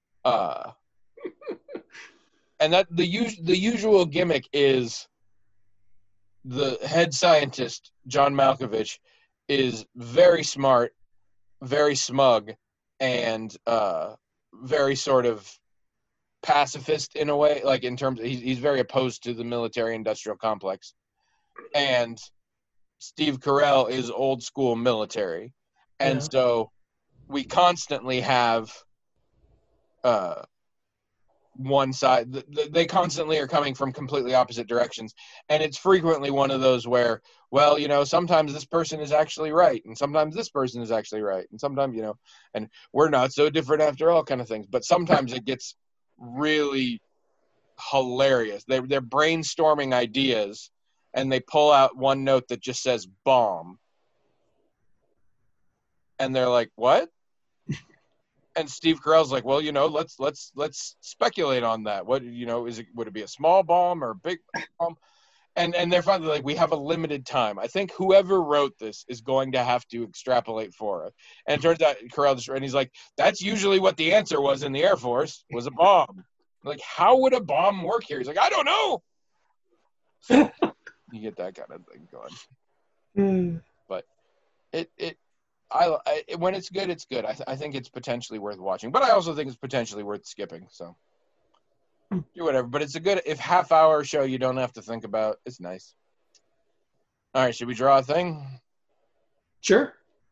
that the usual gimmick is the head scientist, John Malkovich, is very smart, very smug, and very sort of pacifist in a way, like in terms of, he's very opposed to the military-industrial complex. And Steve Carell is old school military. And so we constantly have one side, they constantly are coming from completely opposite directions, and it's frequently one of those where, well, you know, sometimes this person is actually right, and sometimes this person is actually right, and sometimes, you know, and we're not so different after all, kind of things. But sometimes it gets really hilarious. They're brainstorming ideas, and they pull out one note that just says bomb, and they're like, what? And Steve Carell's like, well, you know, let's speculate on that. What, you know, would it be a small bomb or a big bomb? And they're finally like, we have a limited time. I think whoever wrote this is going to have to extrapolate for us. And it turns out Carell and he's like, that's usually what the answer was in the Air Force, was a bomb. Like, how would a bomb work here? He's like, I don't know. So you get that kind of thing going. But when it's good, it's good. I think it's potentially worth watching, but I also think it's potentially worth skipping. So do whatever. But it's a good, if half-hour show you don't have to think about. It's nice. All right, should we draw a thing? Sure.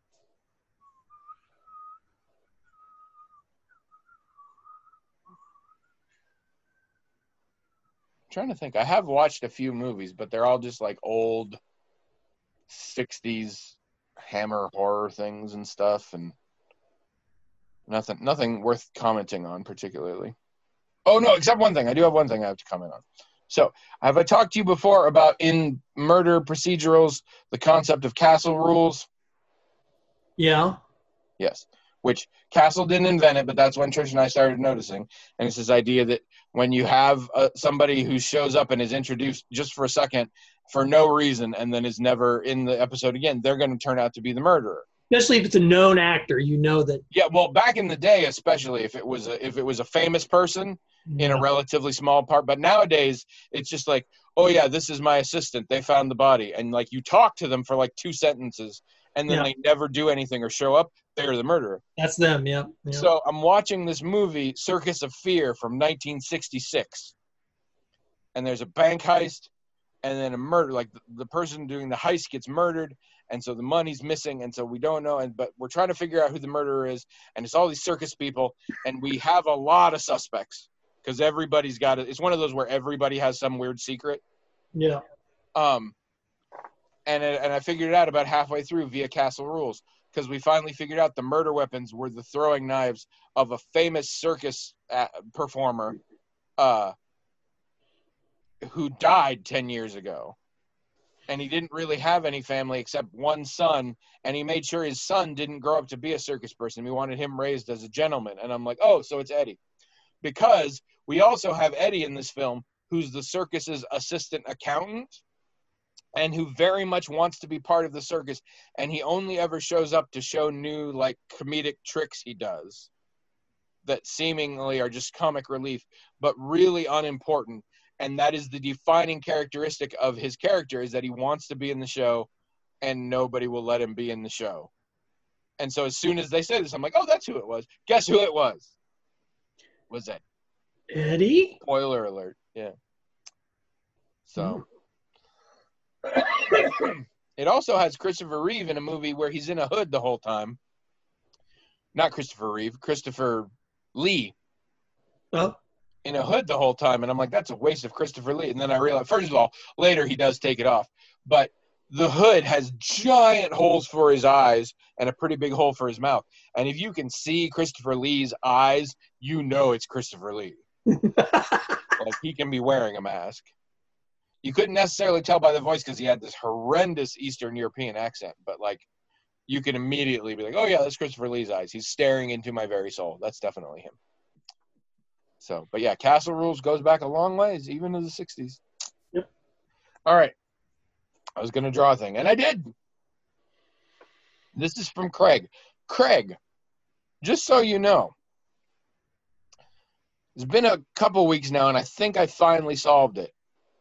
I'm trying to think. I have watched a few movies, but they're all just like old 60s Hammer horror things and stuff, and nothing worth commenting on particularly. Oh no, except one thing. I do have one thing I have to comment So, have I talked to you before about in murder procedurals the concept of castle rules? Yeah. Yes. Which Castle didn't invent it, but that's when Trish and I started noticing. And it's this idea that when you have somebody who shows up and is introduced just for a second for no reason and then is never in the episode again, they're going to turn out to be the murderer. Especially if it's a known actor, you know that. Yeah, well, back in the day, especially if it was a famous person in a relatively small part, but nowadays it's just like, oh yeah, this is my assistant. They found the body, and like you talk to them for like 2 sentences, and then they never do anything or show up. They're the murderer. That's them. Yeah. So I'm watching this movie, Circus of Fear, from 1966, and there's a bank heist, and then a murder. Like the person doing the heist gets murdered. And so the money's missing, and so we don't know. But we're trying to figure out who the murderer is, and it's all these circus people, and we have a lot of suspects because everybody's got it. It's one of those where everybody has some weird secret. Yeah. And I figured it out about halfway through via Castle Rules because we finally figured out the murder weapons were the throwing knives of a famous circus performer who died 10 years ago. And he didn't really have any family except one son, and he made sure his son didn't grow up to be a circus person. We wanted him raised as a gentleman. And I'm like, oh, so it's Eddie. Because we also have Eddie in this film, who's the circus's assistant accountant, and who very much wants to be part of the circus. And he only ever shows up to show new, like, comedic tricks he does that seemingly are just comic relief, but really unimportant. And that is the defining characteristic of his character, is that he wants to be in the show and nobody will let him be in the show. And so as soon as they say this, I'm like, oh, that's who it was. Guess who it was? Was it Eddie? Spoiler alert. Yeah. So it also has Christopher Reeve in a movie where he's in a hood the whole time. Not Christopher Reeve, Christopher Lee. Oh. In a hood the whole time, and I'm like, that's a waste of Christopher Lee. And then I realized, first of all, later he does take it off, but the hood has giant holes for his eyes and a pretty big hole for his mouth. And if you can see Christopher Lee's eyes, you know it's Christopher Lee. Like, he can be wearing a mask. You couldn't necessarily tell by the voice because he had this horrendous Eastern European accent, but like, you can immediately be like, oh yeah, that's Christopher Lee's eyes. He's staring into my very soul. That's definitely him. So, but yeah, Castle Rules goes back a long ways, even to the 60s. Yep. All right. I was going to draw a thing, and I did. This is from Craig. Craig, just so you know, it's been a couple weeks now, and I think I finally solved it.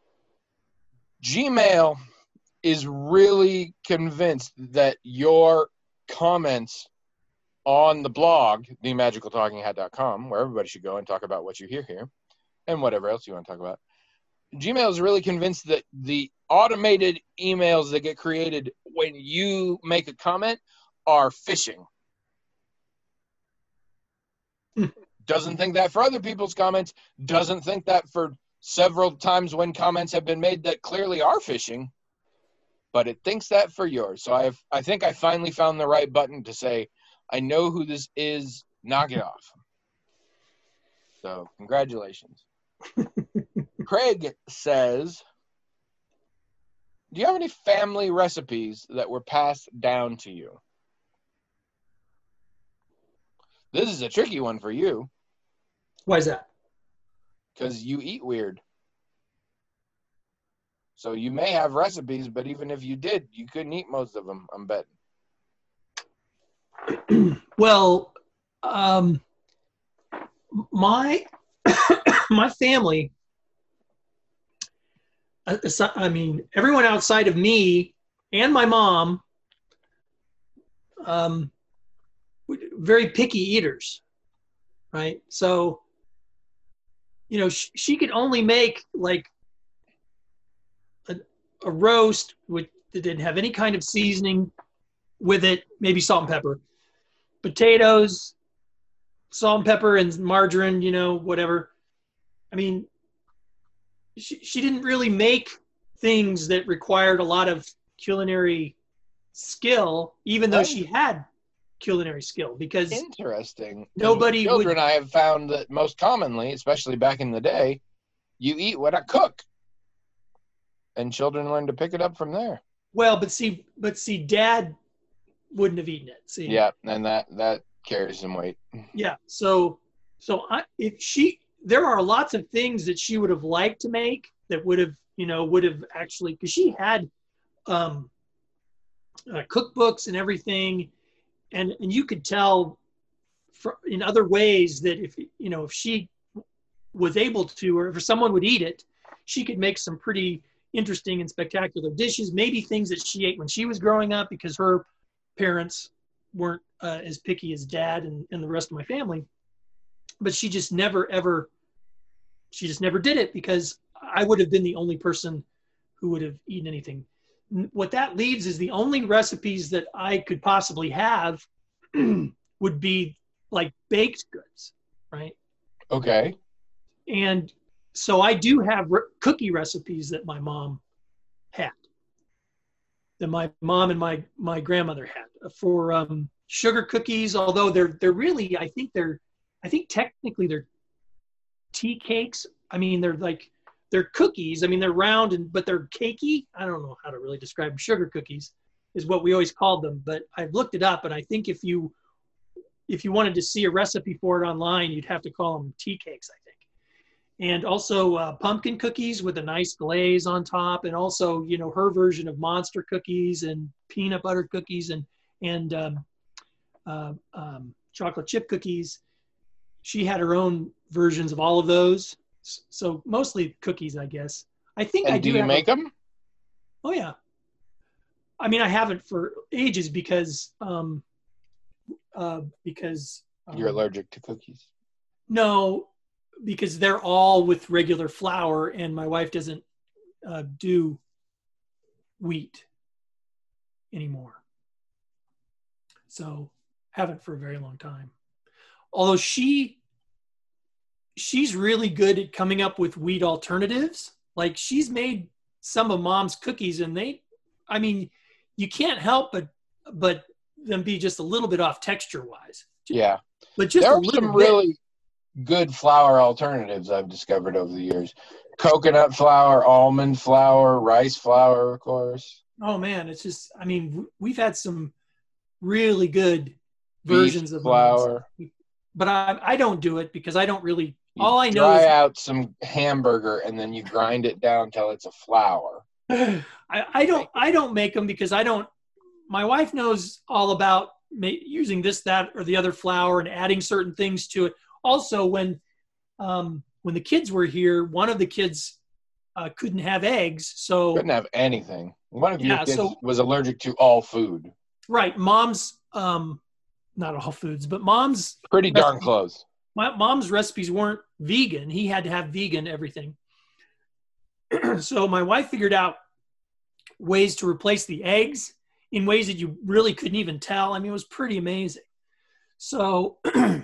Gmail is really convinced that your comments on the blog, themagicaltalkinghat.com, where everybody should go and talk about what you hear here and whatever else you want to talk about. Gmail is really convinced that the automated emails that get created when you make a comment are phishing. Doesn't think that for other people's comments, doesn't think that for several times when comments have been made that clearly are phishing, but it thinks that for yours. So I think I finally found the right button to say, I know who this is, knock it off. So, congratulations. Craig says, do you have any family recipes that were passed down to you? This is a tricky one for you. Why is that? Because you eat weird. So you may have recipes, but even if you did, you couldn't eat most of them, I'm betting. Well, my family, I mean, everyone outside of me and my mom, very picky eaters, right? So, you know, she could only make like a roast that didn't have any kind of seasoning with it, maybe salt and pepper, potatoes, salt and pepper and margarine, you know, whatever. I mean, she didn't really make things that required a lot of culinary skill, even though she had culinary skill, because interesting. Nobody children would. I have found that most commonly, especially back in the day, you eat what I cook. and children learn to pick it up from there. Well, but see, Dad wouldn't have eaten it. See. Yeah, and that carries some weight. Yeah. So there are lots of things that she would have liked to make that would have actually, because she had cookbooks and everything, and you could tell in other ways that if she was able to, or if someone would eat it, she could make some pretty interesting and spectacular dishes, maybe things that she ate when she was growing up, because her parents weren't as picky as Dad and the rest of my family. But she just never did it, because I would have been the only person who would have eaten anything. What that leaves is the only recipes that I could possibly have would be like baked goods, right? Okay. And so I do have cookie recipes that my mom had, that my mom and my grandmother had for sugar cookies. Although they're really, I think technically they're tea cakes. I mean, they're cookies. I mean, they're round but they're cakey. I don't know how to really describe them. Sugar cookies is what we always called them. But I've looked it up, and I think if you wanted to see a recipe for it online, you'd have to call them tea cakes, I think. And also pumpkin cookies with a nice glaze on top, and also her version of monster cookies and peanut butter cookies and chocolate chip cookies. She had her own versions of all of those. So mostly cookies, I guess. I think and I do. Do you make them? Oh yeah. I mean, I haven't for ages because You're allergic to cookies. No, because they're all with regular flour, and my wife doesn't do wheat anymore. So haven't for a very long time. Although she's really good at coming up with wheat alternatives. Like, she's made some of Mom's cookies, and you can't help but them be just a little bit off texture wise. Yeah. But just there a are little some bit. really good flour alternatives I've discovered over the years. Coconut flour, almond flour, rice flour, of course. Oh man, it's just, we've had some really good versions of flour. Mom's. But I don't do it because I don't really, all I know is dry out some hamburger and then you grind it down till it's a flour. I don't make them because my wife knows all about using this, that, or the other flour and adding certain things to it. Also, when the kids were here, one of the kids couldn't have eggs, so couldn't have anything. One of your kids was allergic to all food. Right, Mom's not all foods, but Mom's pretty darn close. Mom's recipes weren't vegan. He had to have vegan everything. So my wife figured out ways to replace the eggs in ways that you really couldn't even tell. It was pretty amazing. So,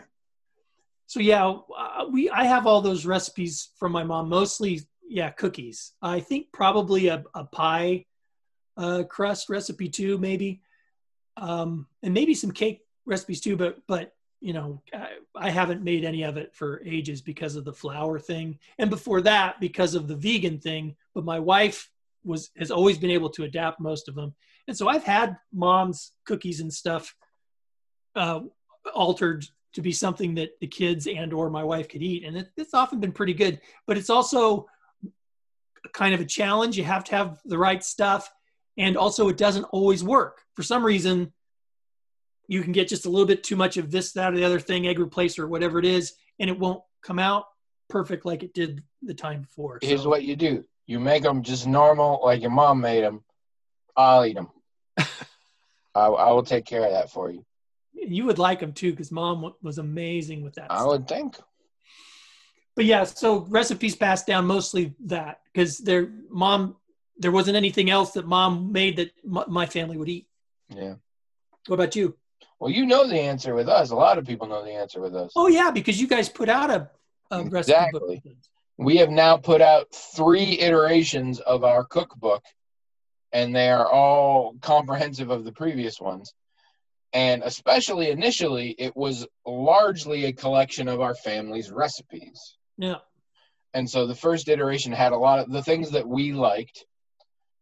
I have all those recipes from my mom, mostly, cookies. I think probably a pie crust recipe too, maybe. And maybe some cake recipes too, but I haven't made any of it for ages because of the flour thing. And before that, because of the vegan thing, but my wife has always been able to adapt most of them. And so I've had Mom's cookies and stuff altered to be something that the kids and or my wife could eat. And it's often been pretty good, but it's also kind of a challenge. You have to have the right stuff. And also it doesn't always work. For some reason, you can get just a little bit too much of this, that, or the other thing, egg replacer, or whatever it is, and it won't come out perfect like it did the time before. Here's what you do. You make them just normal, like your mom made them. I'll eat them. I will take care of that for you. You would like them too, because Mom was amazing with that I stuff. would think. But yeah, so recipes passed down mostly that, because there wasn't anything else that Mom made that my family would eat. Yeah. What about you? Well, you know the answer with us. A lot of people know the answer with us. Oh yeah, because you guys put out a recipe book. We have now put out 3 iterations of our cookbook, and they are all comprehensive of the previous ones. And especially initially, it was largely a collection of our family's recipes. Yeah. And so the first iteration had a lot of the things that we liked,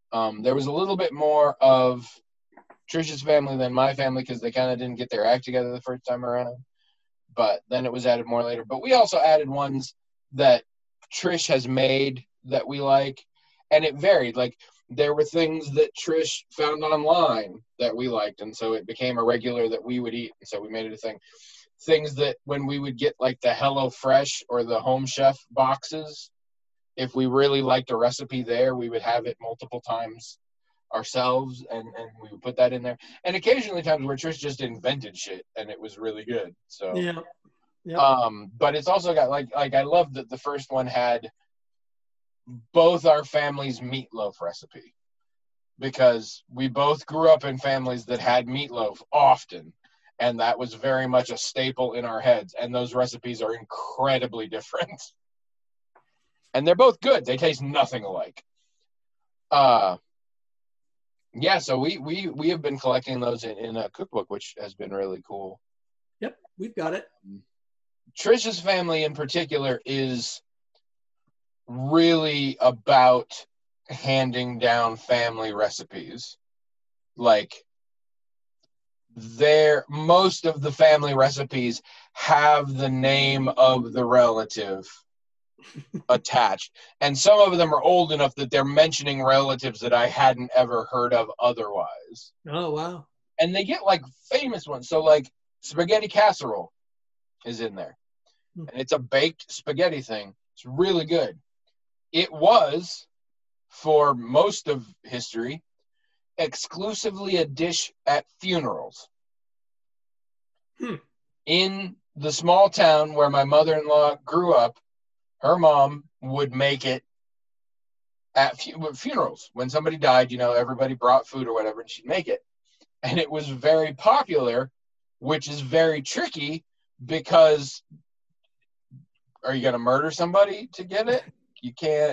There was a little bit more of Trisha's family than my family because they kind of didn't get their act together the first time around. But then it was added more later. But we also added ones that Trish has made that we like, and it varied. Like, there were things that Trish found online that we liked, and so it became a regular that we would eat, and so we made it a thing. Things that when we would get like the Hello Fresh or the Home Chef boxes, if we really liked a recipe there, we would have it multiple times ourselves, and we would put that in there. And occasionally times where Trish just invented shit and it was really good. So Yeah. Yep. But it's also got like I love that the first one had both our families' meatloaf recipe, because we both grew up in families that had meatloaf often, and that was very much a staple in our heads, and those recipes are incredibly different. And they're both good. They taste nothing alike. Yeah, so we have been collecting those in a cookbook, which has been really cool. Yep, we've got it. Trisha's family in particular is really about handing down family recipes. Like, most of the family recipes have the name of the relative attached, and some of them are old enough that they're mentioning relatives that I hadn't ever heard of otherwise. Oh, wow. And they get like famous ones. So like spaghetti casserole is in there, and it's a baked spaghetti thing. It's really good. It was, for most of history, exclusively a dish at funerals. In the small town where my mother-in-law grew up, her mom would make it at funerals. When somebody died, everybody brought food or whatever, and she'd make it. And it was very popular, which is very tricky, because are you going to murder somebody to get it? You can't.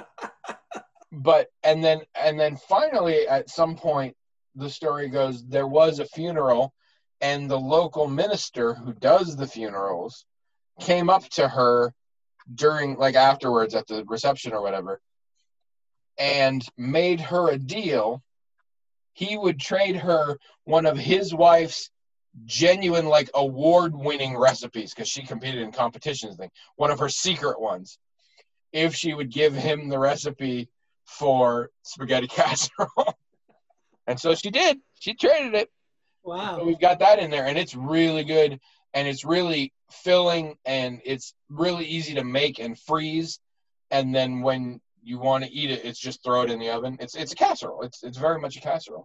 And then finally, at some point, the story goes, there was a funeral, and the local minister who does the funerals came up to her during, like, afterwards at the reception or whatever, and made her a deal. He would trade her one of his wife's genuine, like, award-winning recipes, because she competed in competitions thing, one of her secret ones, if she would give him the recipe for spaghetti casserole. And so she did. She traded it. Wow. So we've got that in there, and it's really good, and it's really filling, and it's really easy to make and freeze. And then when you want to eat it, it's just throw it in the oven. It's a casserole. It's very much a casserole.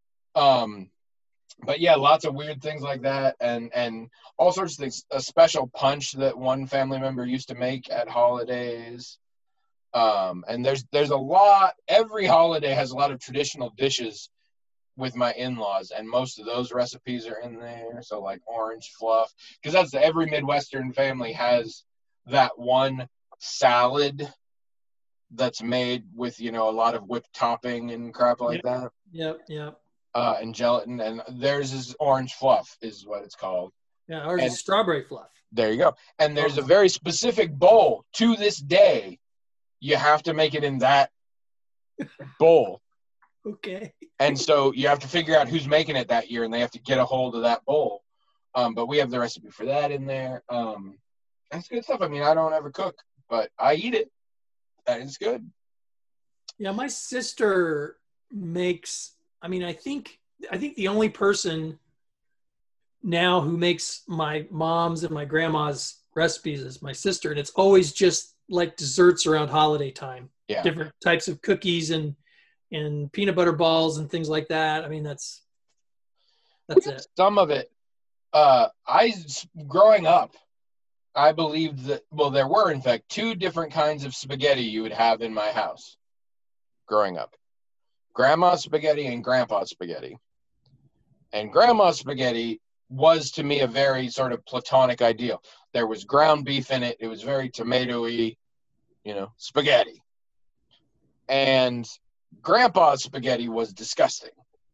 But yeah, lots of weird things like that, and all sorts of things. A special punch that one family member used to make at holidays. And there's a lot. Every holiday has a lot of traditional dishes with my in-laws, and most of those recipes are in there. So like orange fluff, because every Midwestern family has that one salad that's made with a lot of whipped topping and crap like that. Yep. And gelatin, and theirs is orange fluff, is what it's called. Yeah, ours is strawberry fluff. There you go. And there's a very specific bowl to this day. You have to make it in that bowl. Okay. And so you have to figure out who's making it that year, and they have to get a hold of that bowl. But we have the recipe for that in there. That's good stuff. I mean, I don't ever cook, but I eat it, and it's good. Yeah, my sister makes, I think the only person now who makes my mom's and my grandma's recipes is my sister, and it's always just like desserts around holiday time. Yeah. Different types of cookies and peanut butter balls and things like that. I mean, that's it. Some of it. Growing up, I believed that, well, there were, in fact, two different kinds of spaghetti you would have in my house growing up. Grandma's spaghetti and Grandpa's spaghetti. And Grandma's spaghetti was, to me, a very sort of platonic ideal. There was ground beef in it. It was very tomato-y, spaghetti. And Grandpa's spaghetti was disgusting.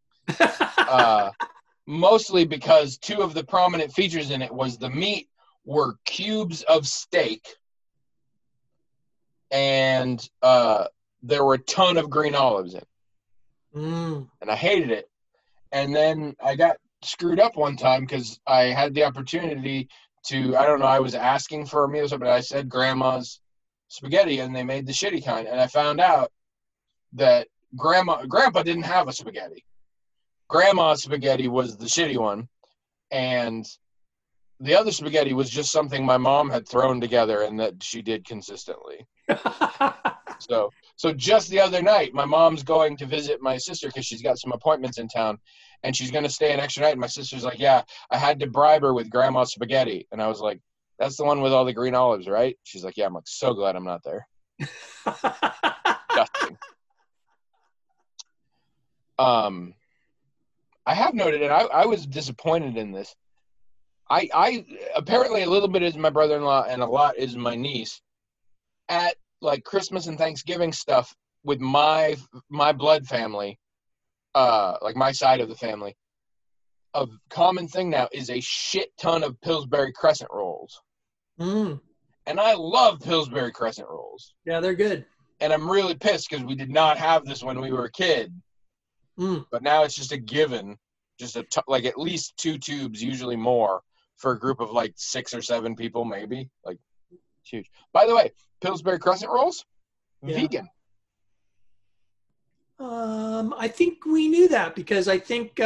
Mostly because two of the prominent features in it was the meat were cubes of steak, and there were a ton of green olives in it. Mm. and I hated it. And then I got screwed up one time because I had the opportunity to, I don't know, I was asking for a meal, but I said grandma's spaghetti, and they made the shitty kind. And I found out that grandpa didn't have a spaghetti. Grandma's spaghetti was the shitty one, and the other spaghetti was just something my mom had thrown together and that she did consistently. So just the other night, my mom's going to visit my sister because she's got some appointments in town, and she's going to stay an extra night. And my sister's like, yeah, I had to bribe her with grandma's spaghetti. And I was like, that's the one with all the green olives, right? She's like, yeah. I'm like, so glad I'm not there. Disgusting. I have noted, and I was disappointed in this. I apparently a little bit is my brother-in-law and a lot is my niece. At like Christmas and Thanksgiving stuff with my blood family, like my side of the family, a common thing now is a shit ton of Pillsbury Crescent rolls. Mm. And I love Pillsbury Crescent rolls. Yeah, they're good. And I'm really pissed because we did not have this when we were a kid. Mm. But now it's just a given, just like at least 2 tubes, usually more, for a group of like 6 or 7 people, maybe. Like, it's huge. By the way, Pillsbury Crescent rolls, vegan. I think we knew that because I think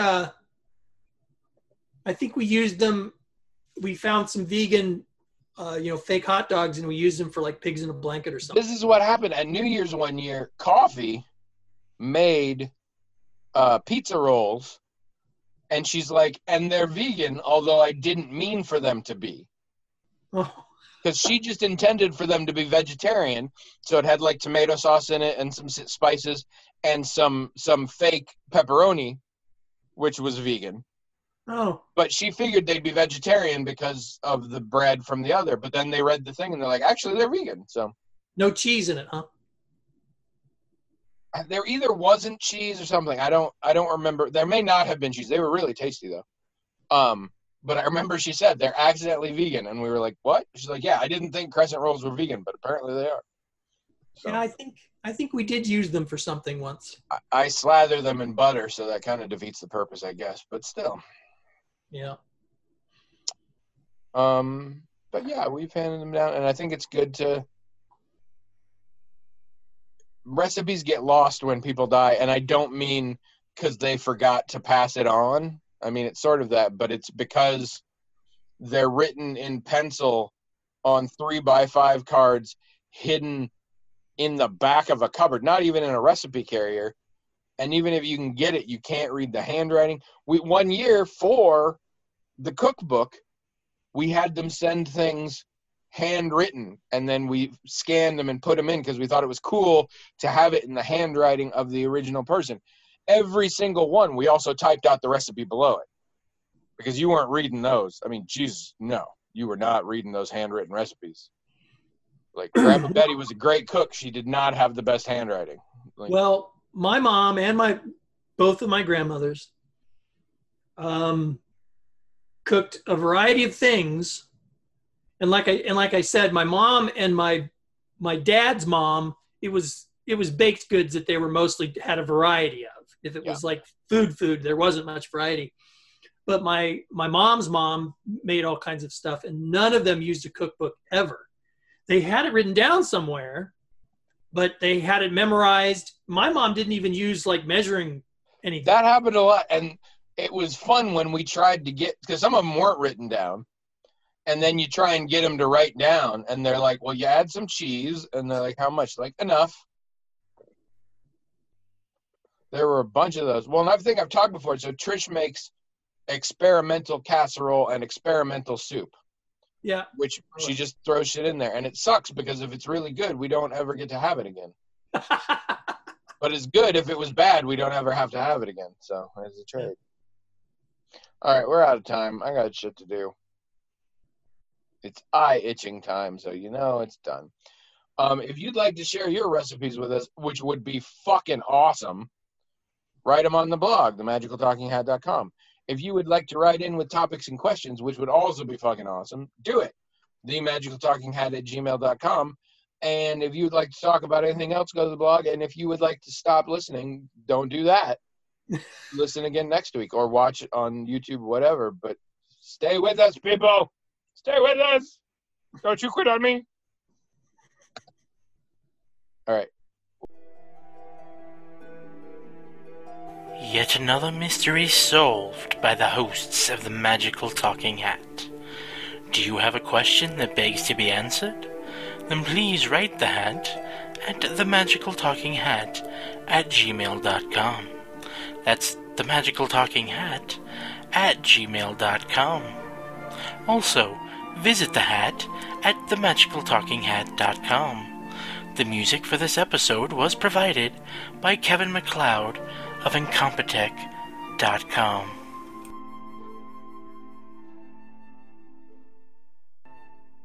we used them. We found some vegan, fake hot dogs, and we used them for like pigs in a blanket or something. This is what happened at New Year's one year. Coffee made pizza rolls, and she's like, and they're vegan, although I didn't mean for them to be. Oh. Because she just intended for them to be vegetarian, so it had like tomato sauce in it and some spices and some fake pepperoni, which was vegan. Oh. But she figured they'd be vegetarian because of the bread from the other. But then they read the thing and they're like, actually, they're vegan. So no cheese in it, huh? There either wasn't cheese or something. I don't remember. There may not have been cheese. They were really tasty though. But I remember she said they're accidentally vegan, and we were like, "What?" She's like, "Yeah, I didn't think crescent rolls were vegan, but apparently they are." So, yeah, I think we did use them for something once. I slather them in butter, so that kind of defeats the purpose, I guess. But still. Yeah. But yeah, we've handed them down, and I think it's good to. Recipes get lost when people die, and I don't mean because they forgot to pass it on. I mean, it's sort of that, but it's because they're written in pencil on 3x5 cards hidden in the back of a cupboard, not even in a recipe carrier. And even if you can get it, you can't read the handwriting. One year for the cookbook, we had them send things handwritten, and then we scanned them and put them in because we thought it was cool to have it in the handwriting of the original person. Every single one, we also typed out the recipe below it because you weren't reading those. I mean, Jesus, no, you were not reading those handwritten recipes. Like, Grandma Betty was a great cook. She did not have the best handwriting. Like, well, my mom and both of my grandmothers cooked a variety of things. And like I said, my mom and my dad's mom, it was baked goods that they were mostly had a variety of. If it was like food, there wasn't much variety. But my mom's mom made all kinds of stuff, and none of them used a cookbook ever. They had it written down somewhere, but they had it memorized. My mom didn't even use like measuring anything. That happened a lot, and it was fun when we tried to get, because some of them weren't written down. And then you try and get them to write down, and they're like, well, you add some cheese. And they're like, how much? Like, enough. There were a bunch of those. Well, and I think I've talked before. So Trish makes experimental casserole and experimental soup. Yeah. Which she just throws shit in there. And it sucks because if it's really good, we don't ever get to have it again. But it's good. If it was bad, we don't ever have to have it again. So there's a trade. All right, we're out of time. I got shit to do. It's eye-itching time, so you know it's done. If you'd like to share your recipes with us, which would be fucking awesome, write them on the blog, themagicaltalkinghat.com. If you would like to write in with topics and questions, which would also be fucking awesome, do it. Themagicaltalkinghat@gmail.com. And if you'd like to talk about anything else, go to the blog. And if you would like to stop listening, don't do that. Listen again next week or watch it on YouTube, whatever. But stay with us, people. Stay with us. Don't you quit on me. All right. Yet another mystery solved by the hosts of the Magical Talking Hat. Do you have a question that begs to be answered? Then please write the hat at themagicaltalkinghat@gmail.com. That's themagicaltalkinghat@gmail.com. Also, visit the hat at themagicaltalkinghat.com. The music for this episode was provided by Kevin MacLeod of Incompetech.com.